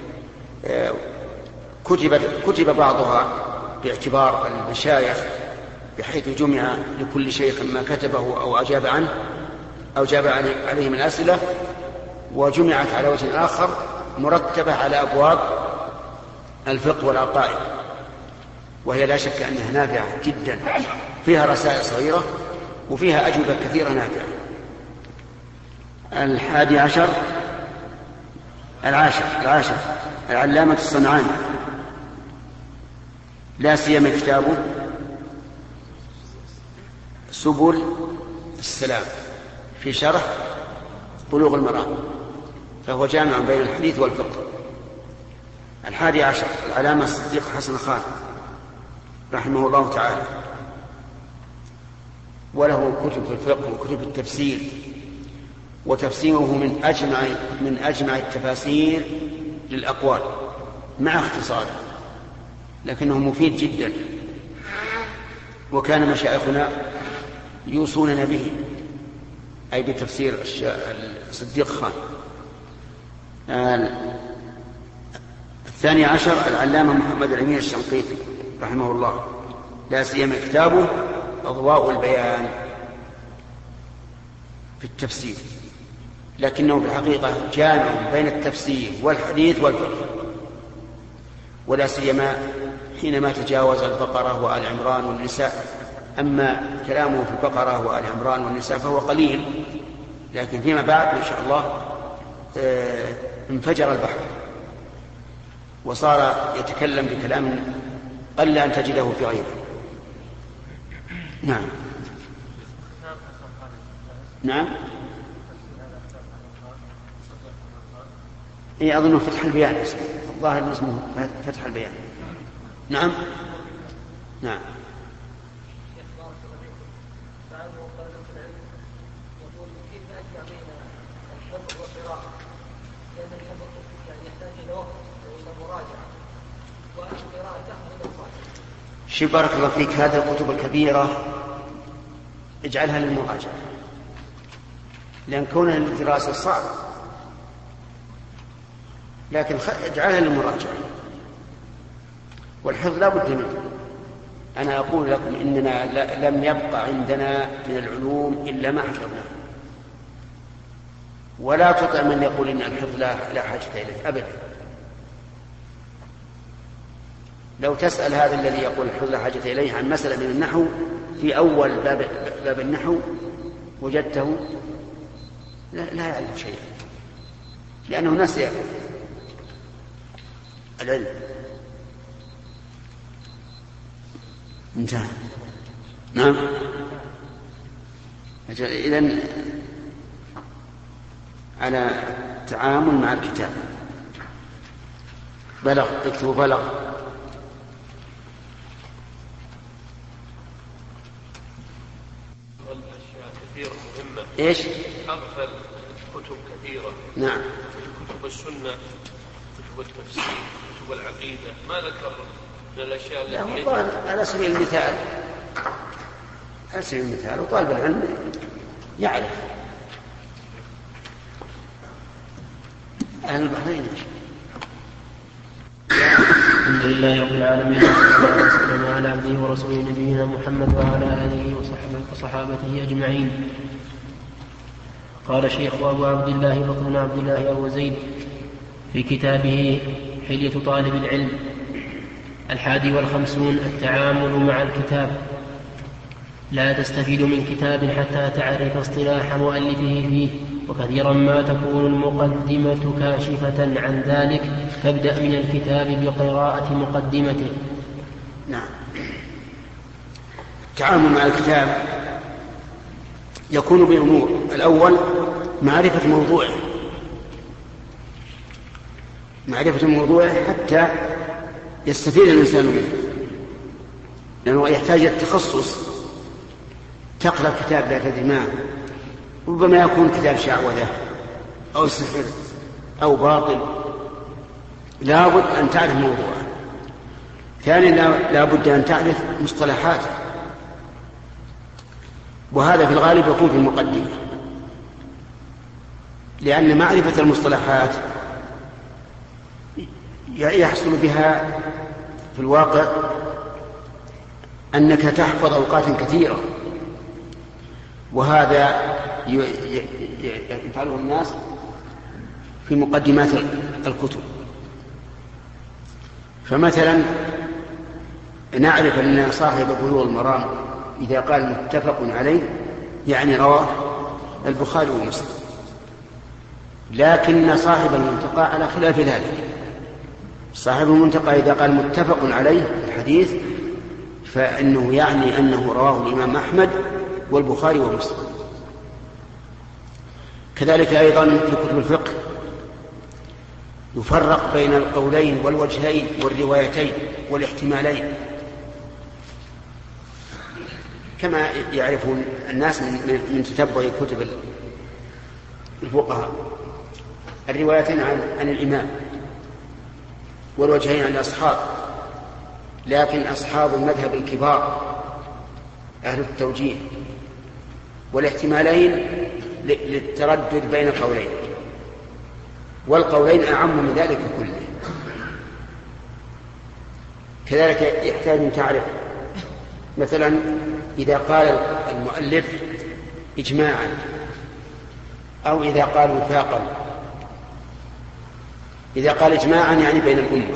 كتب, كتب بعضها باعتبار المشايخ، بحيث جمع لكل شيخ ما كتبه أو أجاب عنه أو جاب عليه من الأسئلة، وجمعت على وجه آخر مرتبة على أبواب الفقه والعقائد، وهي لا شك أنها نافعة جدا، فيها رسائل صغيرة وفيها أجوبة كثيرة نافعة. الحادي عشر العاشر العاشر العلامة الصنعاني، لا سيما كتابه سبل السلام في شرح بلوغ المرام، فهو جامع بين الحديث والفقه. الحادي عشر العلامة الصديق حسن خان رحمه الله تعالى، وله كتب في الفقه وكتب التفسير، وتفسيره من أجمع من أجمع التفاسير للأقوال مع اختصاره، لكنه مفيد جدا، وكان مشايخنا يوصوننا به، أي بتفسير الصديق خان. الثاني عشر العلامة محمد الأمين الشنقيطي رحمه الله، لا سيما كتابه أضواء البيان في التفسير، لكنه في الحقيقة جامع بين التفسير والحديث والفقه، ولا سيما حينما تجاوز البقرة وآل عمران والنساء. أما كلامه في البقرة وآل عمران والنساء فهو قليل، لكن فيما بعد إن شاء الله انفجر البحر وصار يتكلم بكلام قل أن تجده في غيره. نعم نعم إيه أظنه فتح البيان، الظاهر اسمه فتح البيان. نعم نعم شي بارك الله فيك، هذه الكتب الكبيرة اجعلها للمراجعة، لأن كونها للدراسة صعب، لكن اجعلها للمراجعة، والحفظ لا بد منه. أنا أقول لكم إننا لم يبقى عندنا من العلوم إلا ما حفظناه، ولا تطع من يقول إن الحفظ لا حاجة إليه أبدا. لو تسأل هذا الذي يقول الحفظ لا حاجة إليه عن مسألة من النحو في أول باب, باب النحو وجدته لا, لا يعرف شيئا، لأنه نسي العلم. انتهى. نعم. إذن على التعامل مع الكتاب بلغ، اكتبوا بلغ. كثيرة مهمة. ايش؟ أغفل كتب كثيرة. نعم. كتب السنة، كتب التفسير، كتب العقيدة، ما ذكر من الأشياء لا والله على سبيل المثال على سبيل المثال وطالب العلم يعرف أهل البحرين. الحمد لله رب العالمين، والصلاة والسلام على عبده ورسوله نبينا محمد وعلى آله وصحابته أجمعين. قال الشيخ أبو عبد الله بكر بن عبد الله أبو زيد في كتابه حلية طالب العلم الحادي والخمسون التعامل مع الكتاب. لا تستفيد من كتاب حتى تعرف اصطلاح مؤلفه فيه، وكثيرا ما تكون المقدمة كاشفة عن ذلك، فابدأ من الكتاب بقراءة مقدمته. نعم. التعامل مع الكتاب يكون بأمور: الأول معرفة موضوعه معرفة موضوعه حتى يستفيد الإنسان منه، لأنه يحتاج إلى التخصص. تقرأ كتاب لا تدري ما، ربما يكون كتاب شعوذة أو سحر أو باطل، لا بد أن تعرف موضوعه. ثانيا لا بد أن تعرف مصطلحاته، وهذا في الغالب يكون في المقدمة، لأن معرفة المصطلحات يحصل بها في الواقع أنك تحفظ أوقات كثيرة، وهذا يفعله الناس في مقدمات الكتب. فمثلا نعرف أن صاحب بلوغ المرام إذا قال متفق عليه يعني رواه البخاري ومسلم، لكن صاحب المنتقى على خلاف ذلك. صاحب المنتقى إذا قال متفق عليه في الحديث فإنه يعني أنه رواه الإمام أحمد والبخاري ومسلم. كذلك أيضا في كتب الفقه يفرق بين القولين والوجهين والروايتين والاحتمالين، كما يعرفون الناس من تتبع كتب الفقهاء. الروايتين عن, عن الإمام والوجهين عن الأصحاب، لكن أصحاب المذهب الكبار أهل التوجيه، والاحتمالين للتردد بين قولين، والقولين أعم من ذلك كله. كذلك يحتاج أن تعرف مثلا إذا قال المؤلف إجماعا أو إذا قال وفاقا. إذا قال إجماعا يعني بين الأمة،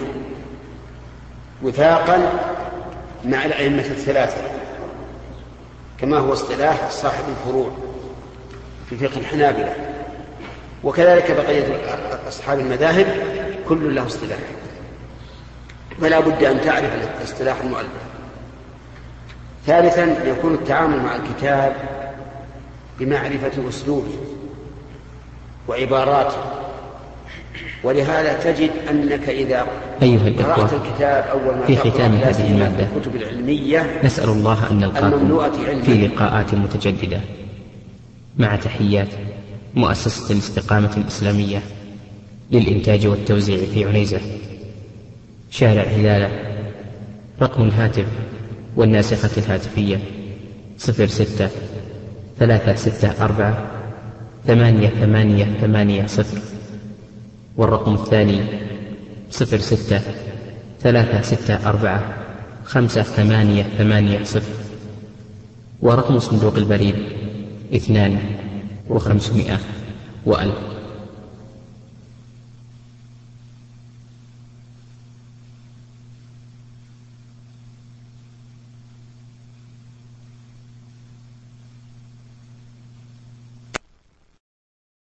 وفاقا مع الأئمة الثلاثة، كما هو اصطلاح صاحب الفروع في فقه الحنابلة، وكذلك بقية أصحاب المذاهب كل له اصطلاح، فلا بد أن تعرف اصطلاح المؤلف. ثالثا يكون التعامل مع الكتاب بمعرفة أسلوبه وعباراته، ولهذا تجد أنك إذا قرأت الكتاب أول ما في ختام هذه المادة الكتب العلمية نسأل الله أن نلقاكم في لقاءات متجددة، مع تحيات مؤسسة الاستقامة الإسلامية للإنتاج والتوزيع في عنيزة، شارع هلالة. رقم الهاتف والناسخة الهاتفية صفر ستة ثلاثة ستة أربعة ثمانية ثمانية ثمانية صفر، والرقم الثاني صفر ستة ثلاثة ستة أربعة خمسة ثمانية ثمانية صفر، ورقم صندوق البريد اثنان وخمسمائة وألف.